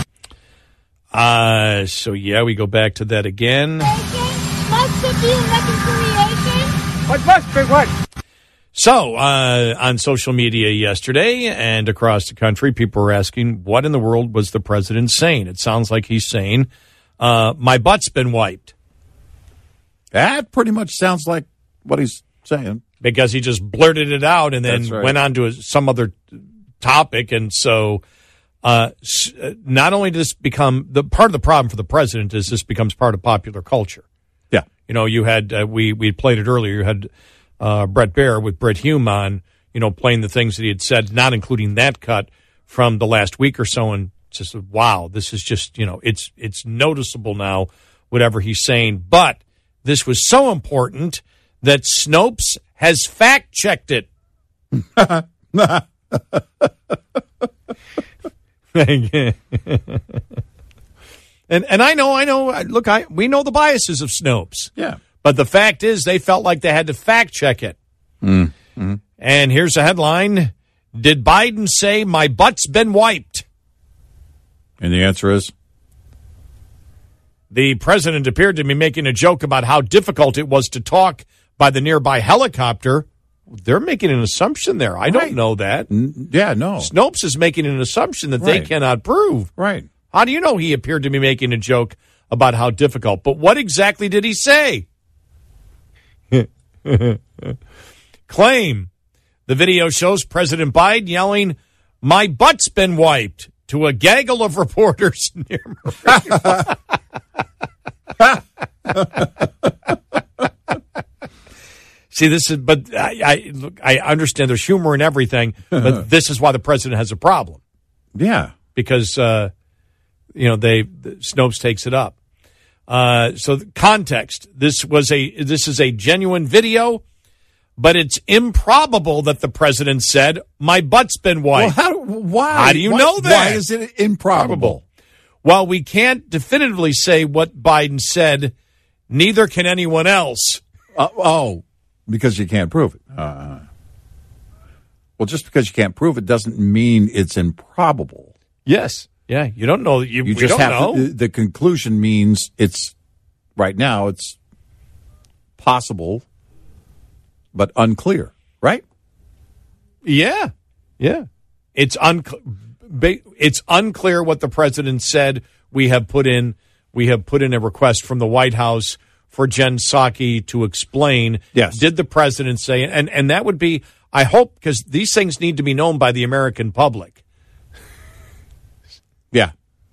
Uh, so, yeah, we go back to that again. Must it be in reconciliation? What must be what? So, uh, on social media yesterday and across the country, people were asking, what in the world was the president saying? It sounds like he's saying, uh, my butt's been wiped. That pretty much sounds like what he's saying. Because he just blurted it out and then right. went on to a, some other topic. And so uh, not only does this become the part of the problem for the president is this becomes part of popular culture. Yeah. You know, you had, uh, we, we played it earlier. You had uh, Brett Baer with Brett Hume on, you know, playing the things that he had said, not including that cut from the last week or so. And just, wow, this is just, you know, it's, it's noticeable now, whatever he's saying. But this was so important that Snopes has fact-checked it. and and I know, I know, look, I we know the biases of Snopes. Yeah. But the fact is they felt like they had to fact-check it. Mm-hmm. And here's a headline. Did Biden say, my butt's been wiped? And the answer is? The president appeared to be making a joke about how difficult it was to talk by the nearby helicopter. They're making an assumption there. I right. don't know that. N- yeah, no. Snopes is making an assumption that right. they cannot prove. Right. How do you know he appeared to be making a joke about how difficult? But what exactly did he say? Claim. The video shows President Biden yelling, my butt's been wiped, to a gaggle of reporters near Marine. See, this is, but I, I, look, I understand there's humor in everything, but this is why the president has a problem. Yeah. Because, uh, you know, they, the, Snopes takes it up. Uh, so the context, this was a, this is a genuine video, but it's improbable that the president said, my butt's been wiped. Well, how, why? How do you why, know that? Why is it improbable? Well, we can't definitively say what Biden said. Neither can anyone else. Uh, oh, because you can't prove it. Uh, well, just because you can't prove it doesn't mean it's improbable. Yes. Yeah, you don't know. You, You we just don't have know. to, the conclusion means it's right now it's possible, but unclear, right? Yeah, yeah. It's unclear. It's unclear what the president said. We have put in. We have put in a request from the White House for Jen Psaki to explain. Yes. Did the president say? And and that would be. I hope, because these things need to be known by the American public. Yeah,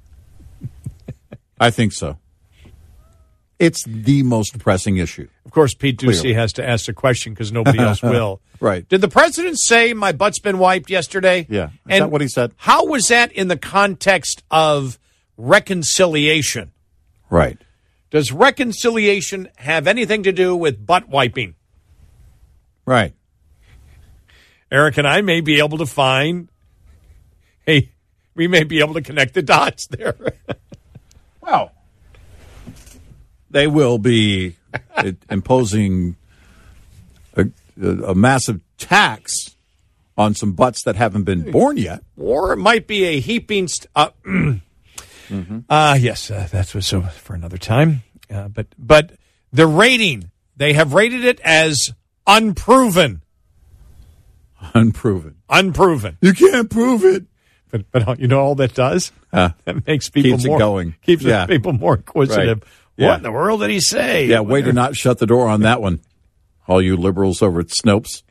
I think so. It's the most pressing issue. Of course, Pete Ducey Clearly. has to ask the question because nobody else will. Right. Did the president say my butt's been wiped yesterday? Yeah. Is and that what he said? How was that in the context of reconciliation? Right. Does reconciliation have anything to do with butt wiping? Right. Eric and I may be able to find, hey, we may be able to connect the dots there. Well, they will be imposing a, a massive tax on some butts that haven't been born yet. Or it might be a heaping. St- uh, mm-hmm. uh, yes, uh, that's what, so for another time. Uh, but but the rating, they have rated it as unproven. Unproven. Unproven. You can't prove it. But but you know all that does? Uh, that makes people keeps it more going. Keeps Yeah. people more inquisitive. Right. What Yeah. in the world did he say? Yeah, way to not shut the door on that one. All you liberals over at Snopes.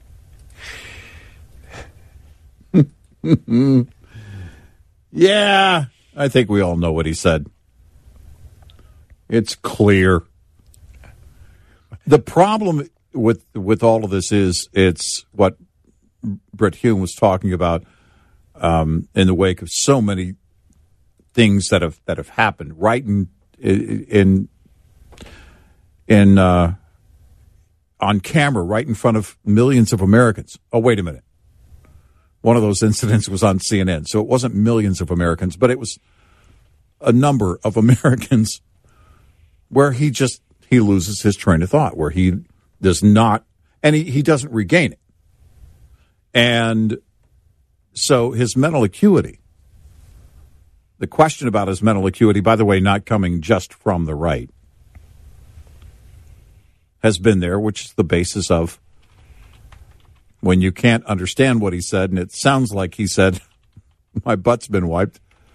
Yeah, I think we all know what he said. It's clear. The problem with with all of this is it's what Brett Hume was talking about um, in the wake of so many things that have that have happened right in in in uh, on camera, right in front of millions of Americans. Oh, wait a minute. One of those incidents was on C N N, so it wasn't millions of Americans, but it was a number of Americans where he just he loses his train of thought, where he does not, and he, he doesn't regain it. And so his mental acuity, the question about his mental acuity, by the way, not coming just from the right, has been there, which is the basis of when you can't understand what he said, and it sounds like he said, my butt's been wiped.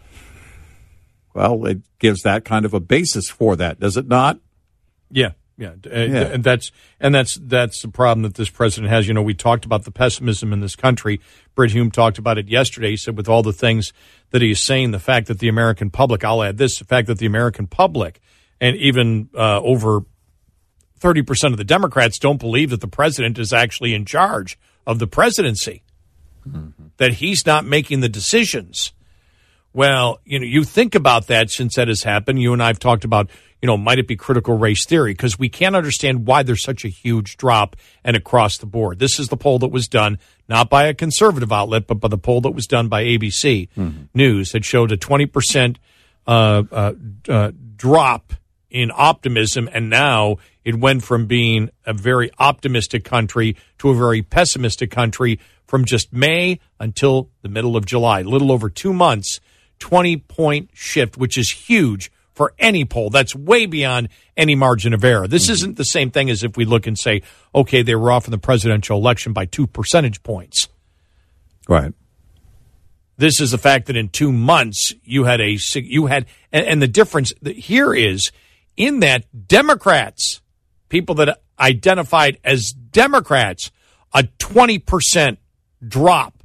Well, it gives that kind of a basis for that, does it not? Yeah, yeah, uh, Yeah. and that's and that's that's the problem that this president has. You know, we talked about the pessimism in this country. Britt Hume talked about it yesterday. He said, with all the things that he is saying, the fact that the American public, I'll add this, the fact that the American public, and even uh, over thirty percent of the Democrats don't believe that the president is actually in charge of the presidency, mm-hmm. that he's not making the decisions. Well, you know, you think about that since that has happened. You and I have talked about, you know, might it be critical race theory? Because we can't understand why there's such a huge drop and across the board. This is the poll that was done, not by a conservative outlet, but by the poll that was done by A B C mm-hmm. News that showed a twenty percent uh, uh, uh, drop in optimism, and now it went from being a very optimistic country to a very pessimistic country from just May until the middle of July. A little over two months, twenty-point shift, which is huge for any poll. That's way beyond any margin of error. This mm-hmm. isn't the same thing as if we look and say, okay, they were off in the presidential election by two percentage points. Right. This is the fact that in two months you had a you had and, and the difference here is in that Democrats, people that identified as Democrats, a twenty percent drop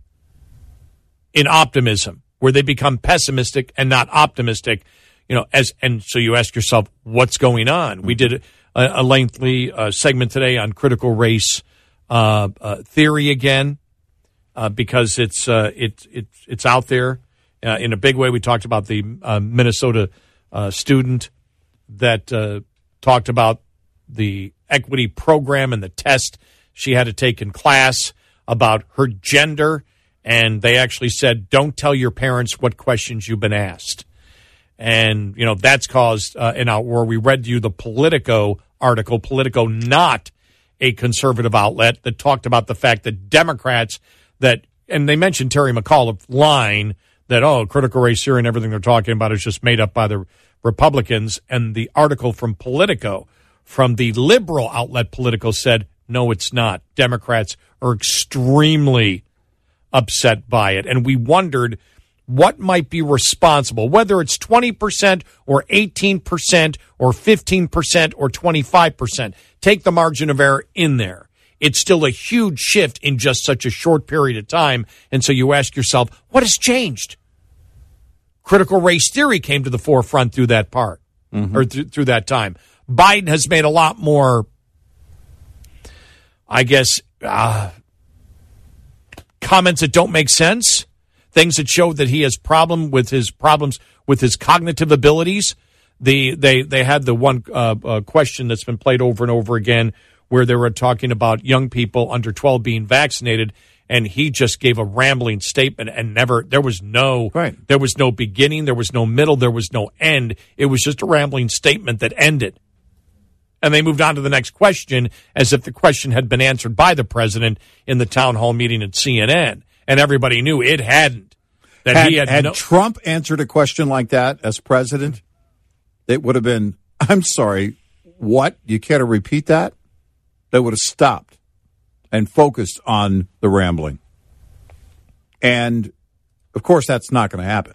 in optimism, where they become pessimistic and not optimistic. You know, as and so you ask yourself, what's going on? We did a, a lengthy uh, segment today on critical race uh, uh, theory again. Uh, because it's uh, it, it, it's out there uh, in a big way. We talked about the uh, Minnesota uh, student that uh, talked about the equity program and the test she had to take in class about her gender, and they actually said, don't tell your parents what questions you've been asked. And, you know, that's caused uh, an outroar. We read to you the Politico article, Politico, not a conservative outlet, that talked about the fact that Democrats that, and they mentioned Terry McAuliffe line that, oh, critical race theory and everything they're talking about is just made up by the Republicans. And the article from Politico, from the liberal outlet Politico, said, no, it's not. Democrats are extremely upset by it. And we wondered what might be responsible, whether it's twenty percent or eighteen percent or fifteen percent or twenty-five percent. Take the margin of error in there. It's still a huge shift in just such a short period of time. And so you ask yourself, what has changed? Critical race theory came to the forefront through that part, mm-hmm. or th- through that time. Biden has made a lot more, I guess, uh, comments that don't make sense, things that show that he has problem with his problems with his cognitive abilities. The they they had the one uh, uh, question that's been played over and over again, where they were talking about young people under twelve being vaccinated, and he just gave a rambling statement and never, there was no, right. there was no beginning, there was no middle, there was no end. It was just a rambling statement that ended. And they moved on to the next question as if the question had been answered by the president in the town hall meeting at C N N. And everybody knew it hadn't. That had he had, had no- Trump answered a question like that as president, it would have been, I'm sorry, what? You care to repeat that? They would have stopped and focused on the rambling. And, of course, that's not going to happen.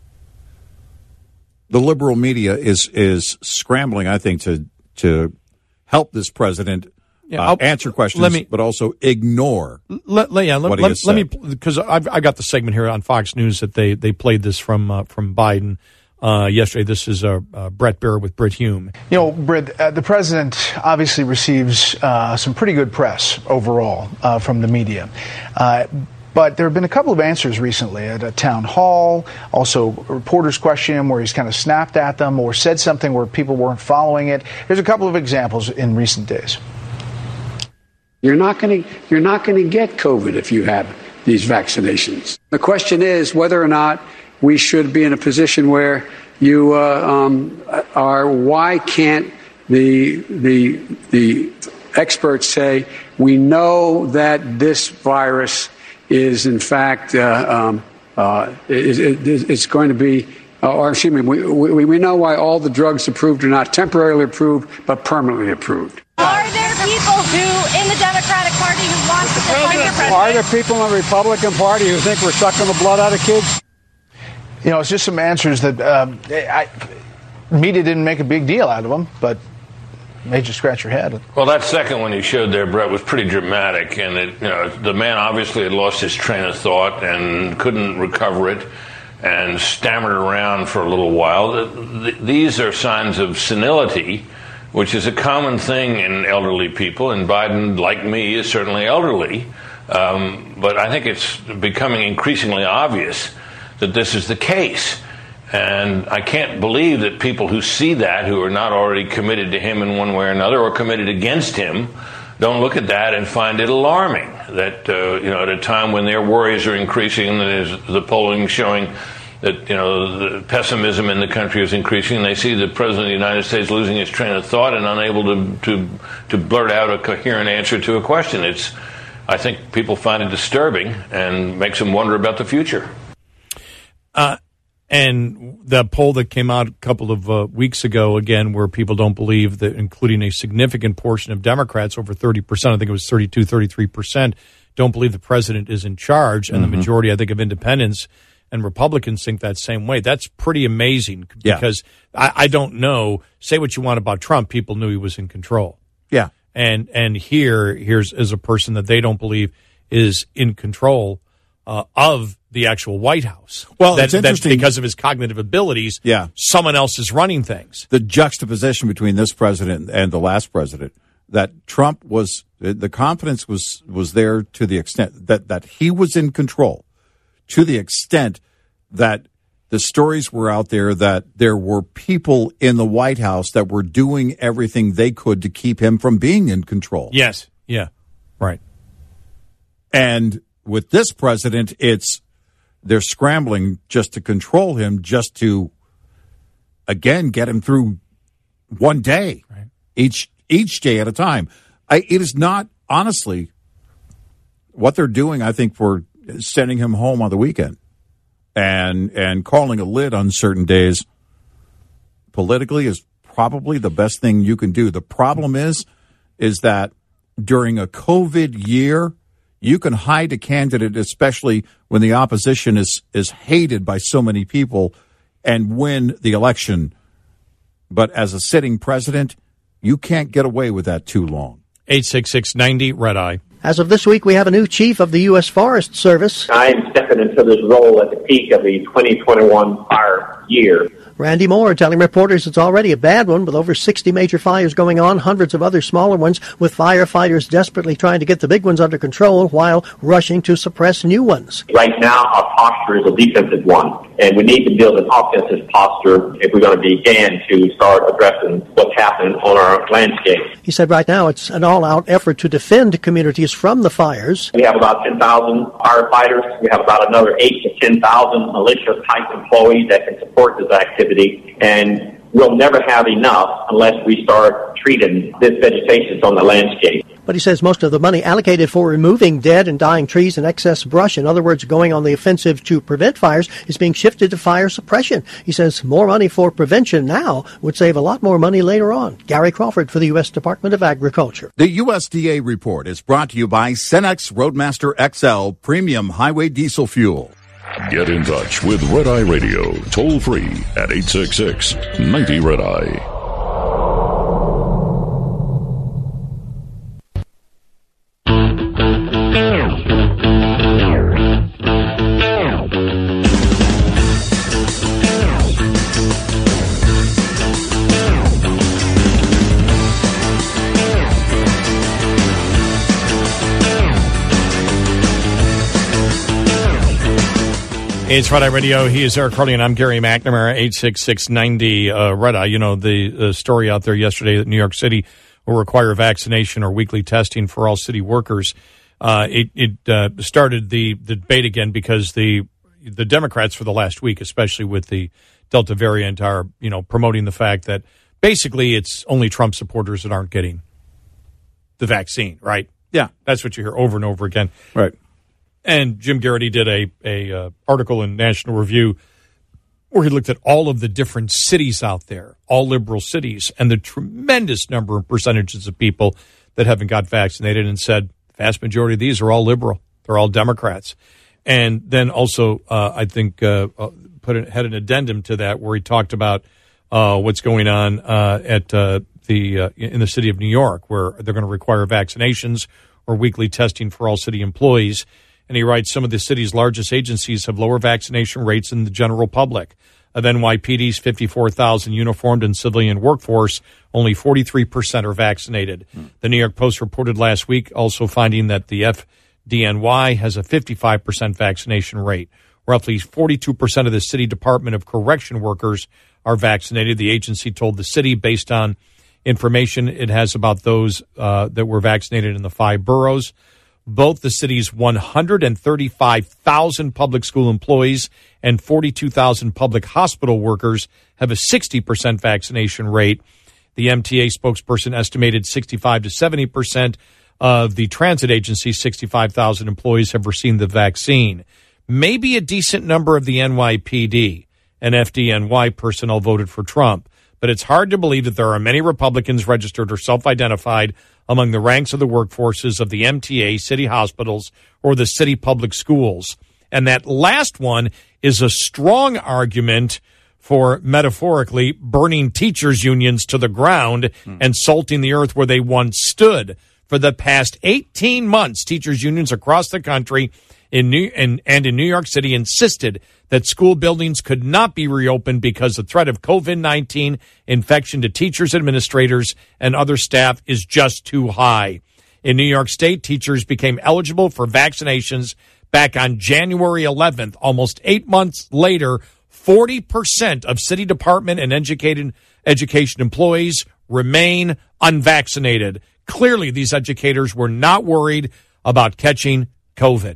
The liberal media is is scrambling, I think, to to help this president yeah, uh, answer questions, let me, but also ignore let, let, yeah, let, what he let, has let said. me, because I've I got the segment here on Fox News that they, they played this from uh, from Biden uh, yesterday. This is uh, uh, Brett Baer with Britt Hume. You know, Britt, uh, the president obviously receives uh, some pretty good press overall uh, from the media. Uh, But there have been a couple of answers recently at a town hall, also a reporter's question where he's kind of snapped at them or said something where people weren't following it. There's a couple of examples in recent days. You're not going to you're not going to get COVID if you have these vaccinations. The question is whether or not we should be in a position where you uh, um, are. Why can't the the the experts say we know that this virus is in fact uh, um, uh, is, is, it's going to be, uh, or excuse me, we, we, we know why all the drugs approved are not temporarily approved, but permanently approved. Are there people who, in the Democratic Party, who want to defund the president? Are there people in the Republican Party who think we're sucking the blood out of kids? You know, it's just some answers that um, I, media didn't make a big deal out of them, but made you scratch your head. Well, that second one you showed there, Brett, was pretty dramatic, and it, you know, the man obviously had lost his train of thought and couldn't recover it, and stammered around for a little while. These are signs of senility, which is a common thing in elderly people, and Biden, like me, is certainly elderly. Um, but I think it's becoming increasingly obvious that this is the case. And I can't believe that people who see that, who are not already committed to him in one way or another, or committed against him, don't look at that and find it alarming. That uh, you know, at a time when their worries are increasing, and there's the polling showing that you know the pessimism in the country is increasing, and they see the president of the United States losing his train of thought and unable to to to blurt out a coherent answer to a question. It's, I think, people find it disturbing and makes them wonder about the future. Uh. And the poll that came out a couple of uh, weeks ago, again, where people don't believe that, including a significant portion of Democrats, over thirty percent, I think it was thirty-two, thirty-three percent, don't believe the president is in charge. And mm-hmm. the majority, I think, of independents and Republicans think that same way. That's pretty amazing because yeah. I, I don't know. Say what you want about Trump. People knew he was in control. Yeah. And, and here, here's is a person that they don't believe is in control uh, of the actual White House. Well, that, it's interesting that because of his cognitive abilities. Yeah. Someone else is running things. The juxtaposition between this president and the last president, that Trump was, the confidence was, was there to the extent that, that he was in control, to the extent that the stories were out there that there were people in the White House that were doing everything they could to keep him from being in control. Yes. Yeah. Right. And with this president, it's, they're scrambling just to control him, just to, again, get him through one day, right. each each day at a time. I, it is not, honestly, what they're doing, I think, for sending him home on the weekend. and and calling a lid on certain days politically is probably the best thing you can do. The problem is, is that during a COVID year, you can hide a candidate, especially when the opposition is, is hated by so many people, and win the election. But as a sitting president, you can't get away with that too long. eight six six ninety Red Eye. As of this week, we have a new chief of the U S Forest Service. I'm stepping into this role at the peak of the twenty twenty-one fire year. Randy Moore telling reporters it's already a bad one with over sixty major fires going on, hundreds of other smaller ones, with firefighters desperately trying to get the big ones under control while rushing to suppress new ones. Right now, our posture is a defensive one, and we need to build an offensive posture if we're going to begin to start addressing what's happening on our landscape. He said right now it's an all-out effort to defend communities from the fires. We have about ten thousand firefighters. We have about another eight to ten thousand militia-type employees that can support this activity. And we'll never have enough unless we start treating this vegetation on the landscape. But he says most of the money allocated for removing dead and dying trees and excess brush, in other words, going on the offensive to prevent fires, is being shifted to fire suppression. He says more money for prevention now would save a lot more money later on. Gary Crawford for the U S Department of Agriculture. The U S D A report is brought to you by Cenex Roadmaster X L Premium Highway Diesel Fuel. Get in touch with Red Eye Radio, toll free at eight six six ninety Red Eye. It's Red Eye Radio. He is Eric Carly, and I'm Gary McNamara, eight six six ninety uh, Red Eye. You know, the uh, story out there yesterday that New York City will require vaccination or weekly testing for all city workers. Uh, it it uh, started the, the debate again because the the Democrats for the last week, especially with the Delta variant, are, you know, promoting the fact that basically it's only Trump supporters that aren't getting the vaccine, right? Yeah. That's what you hear over and over again. Right. And Jim Garrity did a, a uh, article in National Review where he looked at all of the different cities out there, all liberal cities, and the tremendous number of percentages of people that haven't got vaccinated, and said the vast majority of these are all liberal. They're all Democrats. And then also, uh, I think, uh, put a, had an addendum to that where he talked about uh, what's going on uh, at uh, the uh, in the city of New York, where they're going to require vaccinations or weekly testing for all city employees. And he writes, some of the city's largest agencies have lower vaccination rates than the general public. Of N Y P D's fifty-four thousand uniformed and civilian workforce, only forty-three percent are vaccinated. Hmm. The New York Post reported last week also finding that the F D N Y has a fifty-five percent vaccination rate. Roughly forty-two percent of the City Department of Correction workers are vaccinated. The agency told the city, based on information it has about those uh, that were vaccinated in the five boroughs. Both the city's one hundred thirty-five thousand public school employees and forty-two thousand public hospital workers have a sixty percent vaccination rate. The M T A spokesperson estimated sixty-five to seventy percent of the transit agency's sixty-five thousand employees have received the vaccine. Maybe a decent number of the N Y P D and F D N Y personnel voted for Trump, but it's hard to believe that there are many Republicans registered or self-identified among the ranks of the workforces of the M T A, city hospitals, or the city public schools. And that last one is a strong argument for, metaphorically, burning teachers' unions to the ground hmm. and salting the earth where they once stood. For the past eighteen months, teachers' unions across the country in New, and, and in New York City insisted that school buildings could not be reopened because the threat of COVID nineteen infection to teachers, administrators, and other staff is just too high. In New York State, teachers became eligible for vaccinations back on January eleventh. Almost eight months later, forty percent of city department and educated, education employees remain unvaccinated. Clearly, these educators were not worried about catching COVID.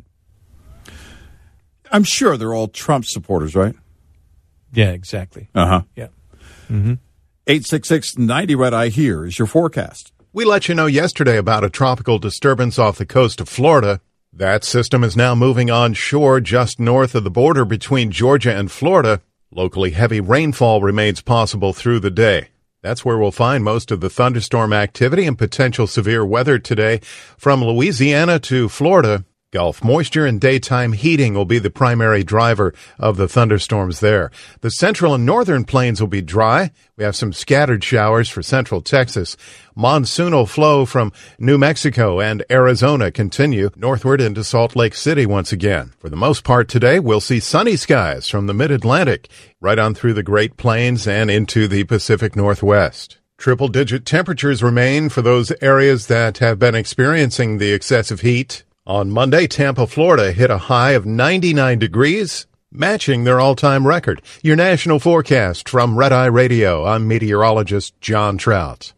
I'm sure they're all Trump supporters, right? Yeah, exactly. Uh-huh. Yeah. Mm-hmm. eight six six ninety Red Eye, here is your forecast. We let you know yesterday about a tropical disturbance off the coast of Florida. That system is now moving onshore just north of the border between Georgia and Florida. Locally heavy rainfall remains possible through the day. That's where we'll find most of the thunderstorm activity and potential severe weather today. From Louisiana to Florida, Gulf moisture and daytime heating will be the primary driver of the thunderstorms there. The central and northern plains will be dry. We have some scattered showers for central Texas. Monsoonal flow from New Mexico and Arizona continue northward into Salt Lake City once again. For the most part today, we'll see sunny skies from the mid-Atlantic right on through the Great Plains and into the Pacific Northwest. Triple-digit temperatures remain for those areas that have been experiencing the excessive heat. On Monday, Tampa, Florida hit a high of ninety-nine degrees, matching their all-time record. Your national forecast from Red Eye Radio. I'm meteorologist John Trout.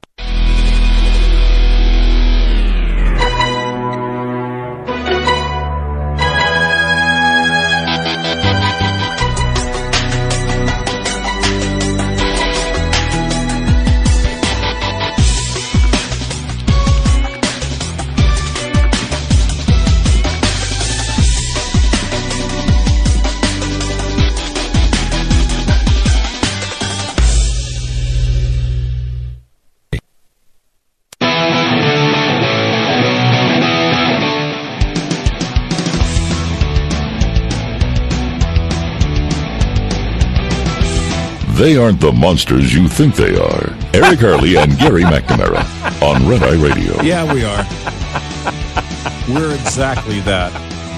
They aren't the monsters you think they are. Eric Harley and Gary McNamara on Red Eye Radio. Yeah, we are. We're exactly that.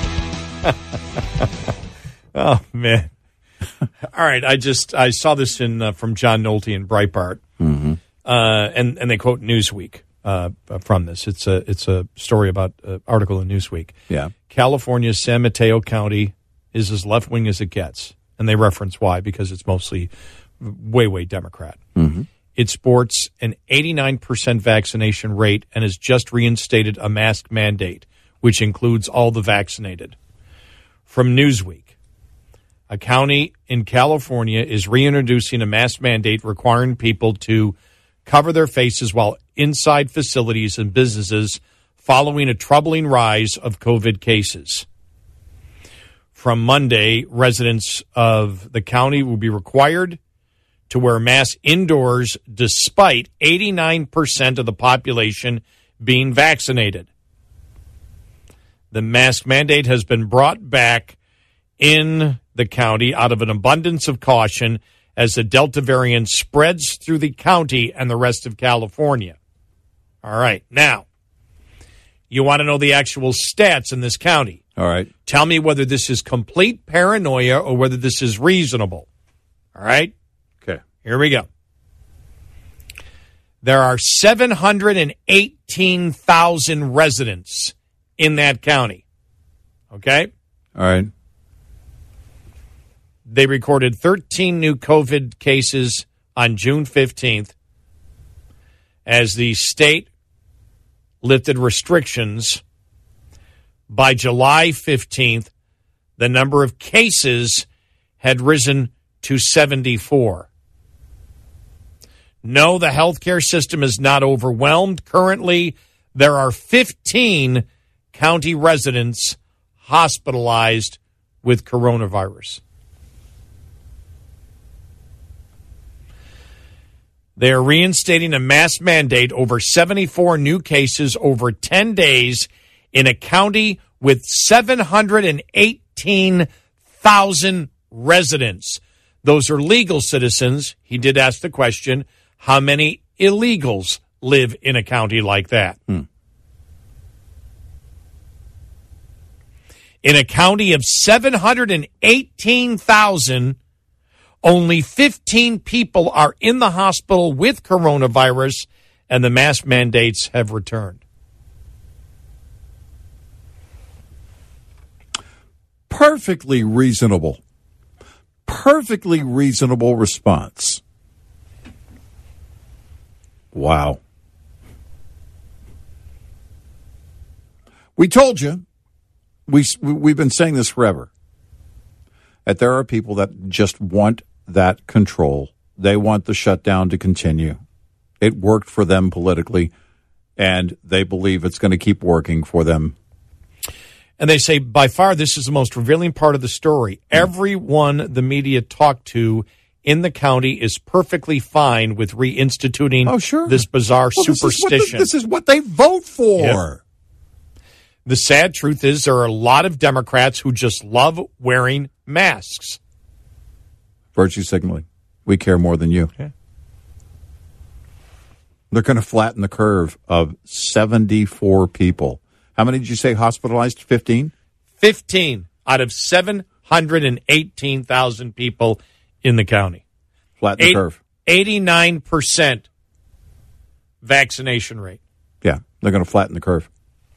Oh, man. All right, I just I saw this in uh, from John Nolte in Breitbart, mm-hmm. uh, and and they quote Newsweek uh, from this. It's a it's a story about an article in Newsweek. Yeah, California's San Mateo County is as left wing as it gets, and they reference why, because it's mostly way way Democrat. Mm-hmm. It sports an eighty-nine percent vaccination rate and has just reinstated a mask mandate, which includes all the vaccinated. From Newsweek, a county in California is reintroducing a mask mandate requiring people to cover their faces while inside facilities and businesses following a troubling rise of COVID cases. From Monday, residents of the county will be required to wear masks indoors despite eighty-nine percent of the population being vaccinated. The mask mandate has been brought back in the county out of an abundance of caution as the Delta variant spreads through the county and the rest of California. All right. Now, you want to know the actual stats in this county. All right. Tell me whether this is complete paranoia or whether this is reasonable. All right? Okay. Here we go. There are seven hundred eighteen thousand residents in that county. Okay? All right. They recorded thirteen new COVID cases on June fifteenth as the state lifted restrictions. By July fifteenth, the number of cases had risen to seventy-four. No, the healthcare system is not overwhelmed. Currently, there are fifteen county residents hospitalized with coronavirus. They are reinstating a mask mandate over seventy-four new cases over ten days in a county with seven hundred eighteen thousand residents. Those are legal citizens. He did ask the question, how many illegals live in a county like that? Hmm. In a county of seven hundred eighteen thousand, only fifteen people are in the hospital with coronavirus, and the mask mandates have returned. Perfectly reasonable. Perfectly reasonable response. Wow. We told you, we, we've been saying this forever, that there are people that just want that control. They want the shutdown to continue. It worked for them politically, and they believe it's going to keep working for them. And they say, by far, this is the most revealing part of the story. Mm. Everyone the media talked to in the county is perfectly fine with reinstituting oh, sure. this bizarre well, superstition. This is, what the, this is what they vote for. Yep. The sad truth is there are a lot of Democrats who just love wearing masks. Virtue signaling. We care more than you. Okay. They're going to flatten the curve of seventy-four people. How many did you say hospitalized? fifteen? fifteen out of seven hundred eighteen thousand people in the county. Flatten the curve. eighty-nine percent vaccination rate. Yeah, they're going to flatten the curve.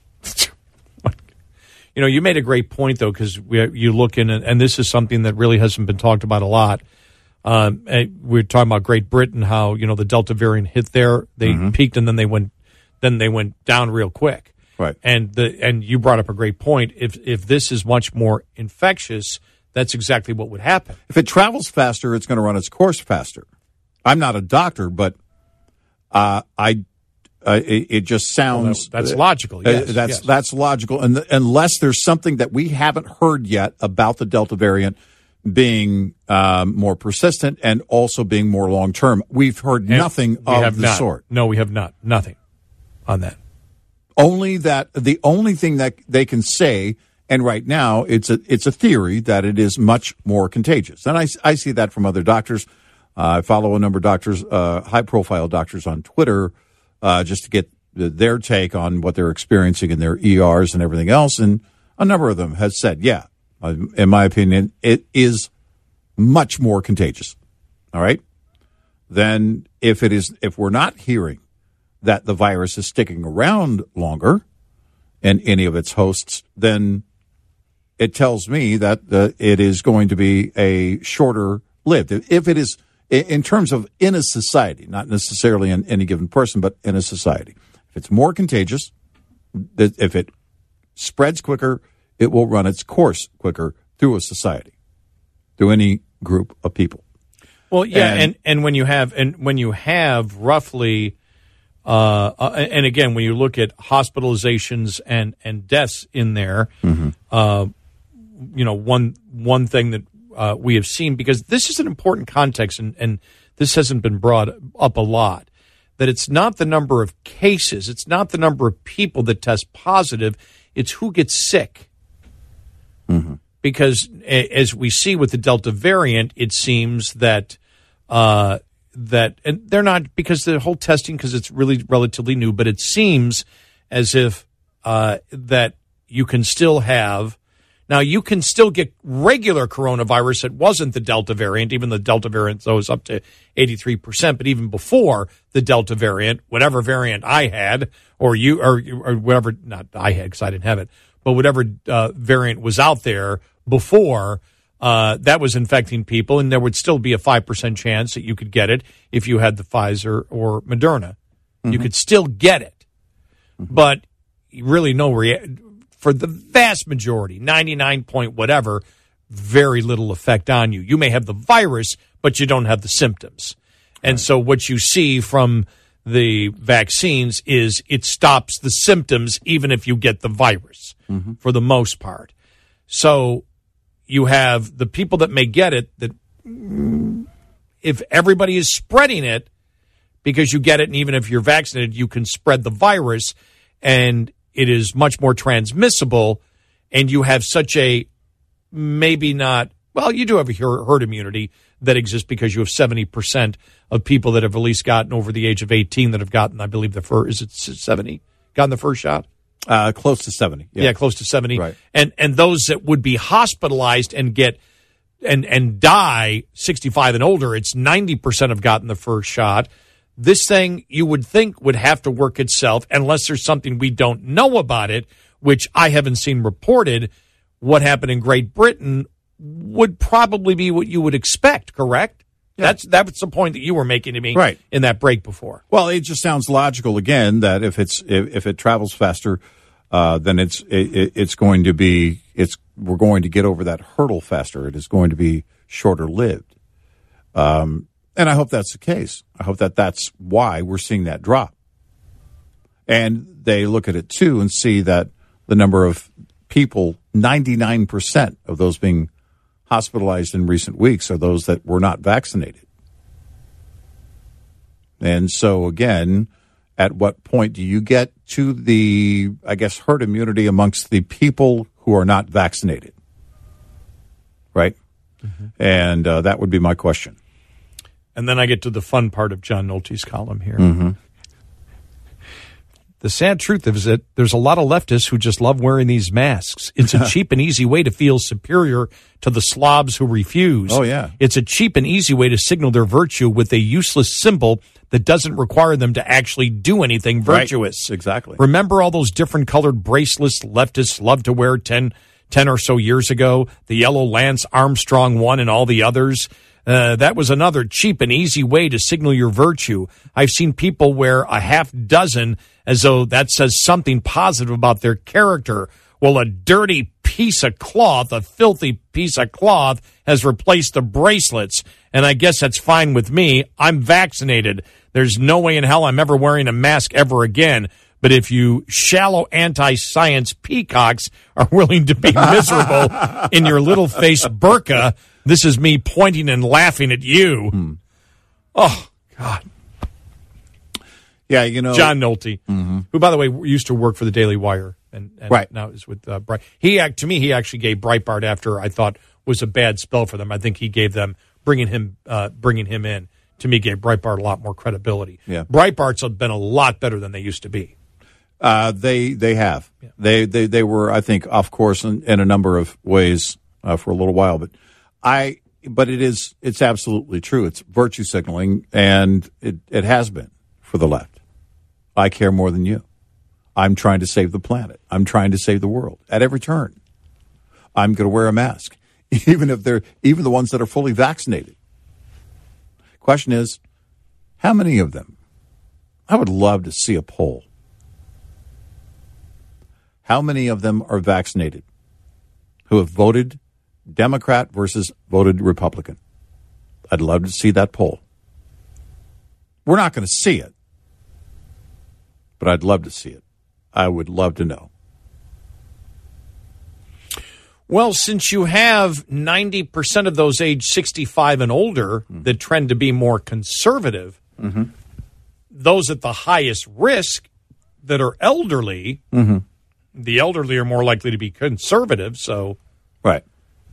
You know, you made a great point, though, because you look in, and this is something that really hasn't been talked about a lot. Um, we we're talking about Great Britain, how, you know, the Delta variant hit there. They mm-hmm. peaked, and then they went then they went down real quick. Right. And the and you brought up a great point. If if this is much more infectious, that's exactly what would happen. If it travels faster, it's going to run its course faster. I'm not a doctor, but uh, I uh, it, it just sounds well, that, that's logical. Yes, uh, that's yes. that's logical, and the, unless there's something that we haven't heard yet about the Delta variant being um, more persistent and also being more long term, we've heard and nothing of the not. sort. No, we have not. Nothing on that. Only that the only thing that they can say, and right now it's a it's a theory that it is much more contagious, and I, I see that from other doctors. Uh, I follow a number of doctors, uh, high profile doctors on Twitter, uh, just to get their take on what they're experiencing in their E Rs and everything else, and a number of them has said, yeah, in my opinion, it is much more contagious. All right, then if it is, if we're not hearing that the virus is sticking around longer in any of its hosts, then it tells me that uh, it is going to be a shorter lived. If it is, in terms of in a society, not necessarily in any given person, but in a society, if it's more contagious, if it spreads quicker, it will run its course quicker through a society, through any group of people. Well, yeah, and and, and when you have and when you have roughly. Uh, uh, and again, when you look at hospitalizations and, and deaths in there, mm-hmm. uh, you know, one one thing that uh, we have seen, because this is an important context, and, and this hasn't been brought up a lot, that it's not the number of cases, it's not the number of people that test positive, it's who gets sick. Mm-hmm. Because a, as we see with the Delta variant, it seems that uh, that, and they're not, because the whole testing, because it's really relatively new, but it seems as if uh, that you can still have, now you can still get regular coronavirus. It wasn't the Delta variant, even the Delta variant, though, is up to eighty-three percent, but even before the Delta variant, whatever variant I had, or you, or, or whatever, not I had because I didn't have it, but whatever uh, variant was out there before, Uh, that was infecting people, and there would still be a five percent chance that you could get it if you had the Pfizer or Moderna. Mm-hmm. You could still get it. Mm-hmm. But really no rea- for the vast majority, ninety-nine point whatever, very little effect on you. You may have the virus, but you don't have the symptoms. And right. So what you see from the vaccines is it stops the symptoms even if you get the virus, mm-hmm. for the most part. So you have the people that may get it, that if everybody is spreading it, because you get it, and even if you're vaccinated, you can spread the virus, and it is much more transmissible, and you have such a maybe not, well, you do have a herd immunity that exists because you have seventy percent of people that have at least gotten over the age of eighteen that have gotten, I believe, the first, is it seventy, gotten the first shot? Uh, close to seventy. Yeah. yeah, close to seventy. Right. And and those that would be hospitalized and get and and die sixty-five and older, it's ninety percent have gotten the first shot. This thing you would think would have to work itself unless there's something we don't know about it, which I haven't seen reported. What happened in Great Britain would probably be what you would expect, correct? Yeah. That's that's the point that you were making to me right. in that break before. Well, it just sounds logical again that if it's if, if it travels faster, uh, then it's it, it's going to be it's we're going to get over that hurdle faster. It is going to be shorter lived, um, and I hope that's the case. I hope that that's why we're seeing that drop. And they look at it too and see that the number of people, ninety-nine percent of those being hospitalized in recent weeks are those that were not vaccinated. And so, again, at what point do you get to the, I guess, herd immunity amongst the people who are not vaccinated? Right? Mm-hmm. And uh, that would be my question. And then I get to the fun part of John Nolte's column here. Mm-hmm. The sad truth is that there's a lot of leftists who just love wearing these masks. It's a cheap and easy way to feel superior to the slobs who refuse. Oh, yeah. It's a cheap and easy way to signal their virtue with a useless symbol that doesn't require them to actually do anything virtuous. Right. Exactly. Remember all those different colored bracelets leftists loved to wear ten, ten or so years ago? The yellow Lance Armstrong one and all the others? Uh, that was another cheap and easy way to signal your virtue. I've seen people wear a half dozen as though that says something positive about their character. Well, a dirty piece of cloth, a filthy piece of cloth, has replaced the bracelets, and I guess that's fine with me. I'm vaccinated. There's no way in hell I'm ever wearing a mask ever again. But if you shallow anti-science peacocks are willing to be miserable in your little face burqa, this is me pointing and laughing at you. Hmm. Oh, God. Yeah, you know. John Nolte, mm-hmm. who, by the way, used to work for the Daily Wire. And, and right. now is with uh, Bright. He, to me, he actually gave Breitbart after I thought was a bad spell for them. I think he gave them, bringing him uh, bringing him in, to me, gave Breitbart a lot more credibility. Yeah. Breitbart's been a lot better than they used to be. Uh, they they have. Yeah. They, they they were, I think, off course in, in a number of ways uh, for a little while. But I but it is it's absolutely true. It's virtue signaling, and it, it has been for the left. I care more than you. I'm trying to save the planet. I'm trying to save the world at every turn. I'm going to wear a mask, even if they're even the ones that are fully vaccinated. Question is, how many of them? I would love to see a poll. How many of them are vaccinated who have voted Democrat versus voted Republican? I'd love to see that poll. We're not going to see it, but I'd love to see it. I would love to know. Well, since you have ninety percent of those age sixty-five and older mm-hmm. that trend to be more conservative, mm-hmm. those at the highest risk that are elderly, mm-hmm. the elderly are more likely to be conservative. So, right.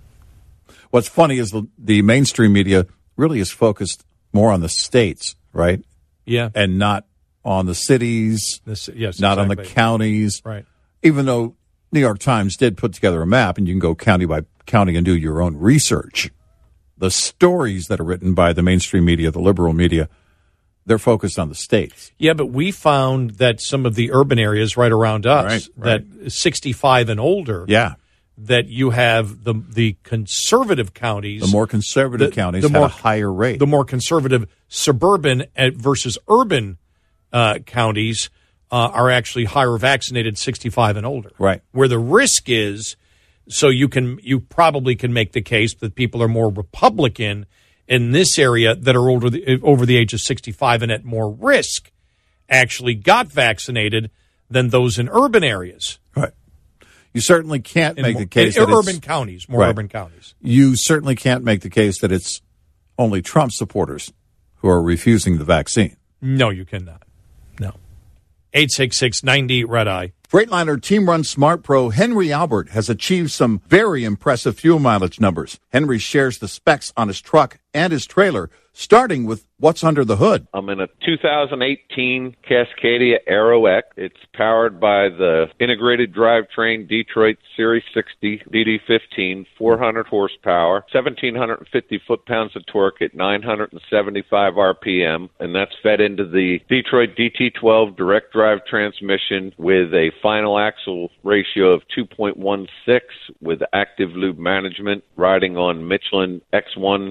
What's funny is the, the mainstream media really is focused more on the states, right? Yeah. And not on the cities, this, yes, not exactly. on the counties. Right. Even though New York Times did put together a map, and you can go county by county and do your own research. The stories that are written by the mainstream media, the liberal media, they're focused on the states. Yeah, but we found that some of the urban areas right around us, right, right. that sixty-five and older, yeah, that you have the the conservative counties, the more conservative the, counties the had more, a higher rate. The more conservative suburban versus urban uh, counties uh, are actually higher vaccinated sixty-five and older. Right. Where the risk is, so you can you probably can make the case that people are more Republican in this area that are older the, over the age of sixty-five and at more risk actually got vaccinated than those in urban areas. Right. You certainly can't in make more, the case in that urban it's, counties, more right. urban counties. You certainly can't make the case that it's only Trump supporters who are refusing the vaccine. No, you cannot. No. eight six six, ninety, Red Eye. Freightliner Team Run Smart Pro Henry Albert has achieved some very impressive fuel mileage numbers. Henry shares the specs on his truck and his trailer, starting with what's under the hood. I'm in a two thousand eighteen Cascadia Aero X. It's powered by the integrated drivetrain Detroit Series sixty D D fifteen, four hundred horsepower, one thousand seven hundred fifty foot-pounds of torque at nine hundred seventy-five R P M, and that's fed into the Detroit D T twelve direct drive transmission with a final axle ratio of two point one six with active lube management, riding on Michelin X one tires.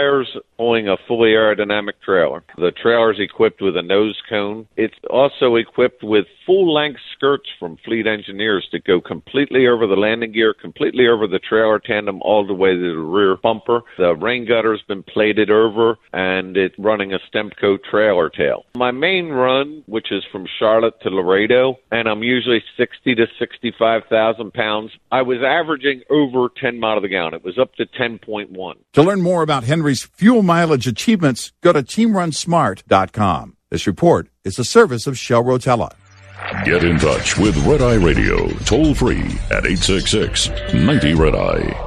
tires owing a fully aerodynamic trailer. The trailer is equipped with a nose cone. It's also equipped with full-length skirts from Fleet Engineers that go completely over the landing gear, completely over the trailer tandem, all the way to the rear bumper. The rain gutter's been plated over, and it's running a Stemco trailer tail. My main run, which is from Charlotte to Laredo, and I'm usually sixty to sixty-five thousand pounds, I was averaging over ten miles to the gallon. It was up to ten point one. To learn more about Henry's fuel mileage achievements, go to team run smart dot com. This report is a service of Shell Rotella. Get in touch with Red Eye Radio, toll free at eight six six, ninety, Red Eye.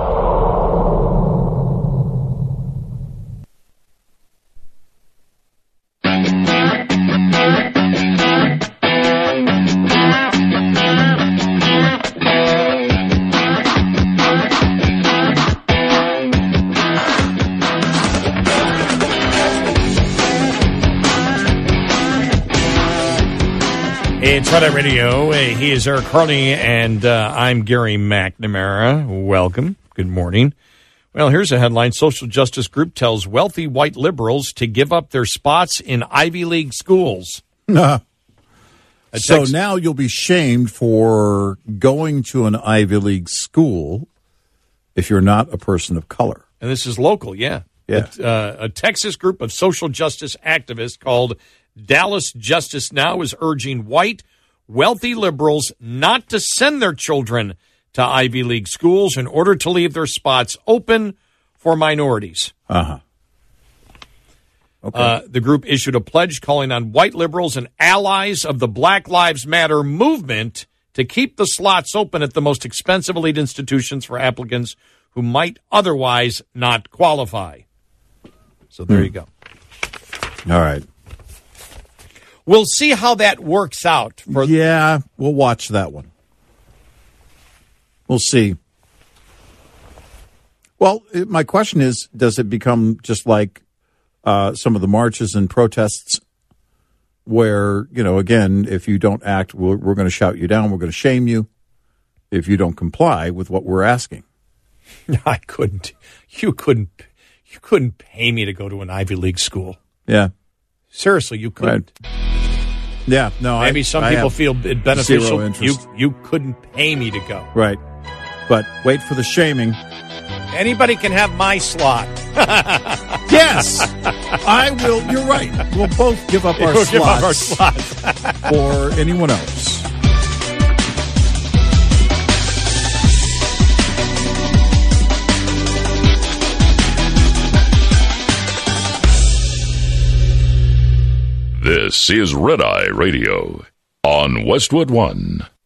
It's Red Eye Radio. Hey, he is Eric Harley, and uh, I'm Gary McNamara. Welcome. Good morning. Well, here's a headline. Social justice group tells wealthy white liberals to give up their spots in Ivy League schools. so text- now you'll be shamed for going to an Ivy League school if you're not a person of color. And this is local, yeah. Yeah. A, uh, a Texas group of social justice activists called Dallas Justice Now is urging white, wealthy liberals not to send their children to Ivy League schools in order to leave their spots open for minorities. Uh-huh. Okay. Uh, the group issued a pledge calling on white liberals and allies of the Black Lives Matter movement to keep the slots open at the most expensive elite institutions for applicants who might otherwise not qualify. So there Hmm. you go. All right. We'll see how that works out. For yeah, we'll watch that one. We'll see. Well, it, my question is, does it become just like uh, some of the marches and protests where, you know, again, if you don't act, we're, we're going to shout you down, we're going to shame you if you don't comply with what we're asking? I couldn't. You couldn't. You couldn't pay me to go to an Ivy League school. Yeah. Seriously, you couldn't. Right. Yeah, no. Maybe I, some I people have feel it beneficial. zero You interest. you couldn't pay me to go. Right. But wait for the shaming. Anybody can have my slot. Yes, I will. You're right. We'll both give up our We'll slots give up our slots. for anyone else. This is Red Eye Radio on Westwood One.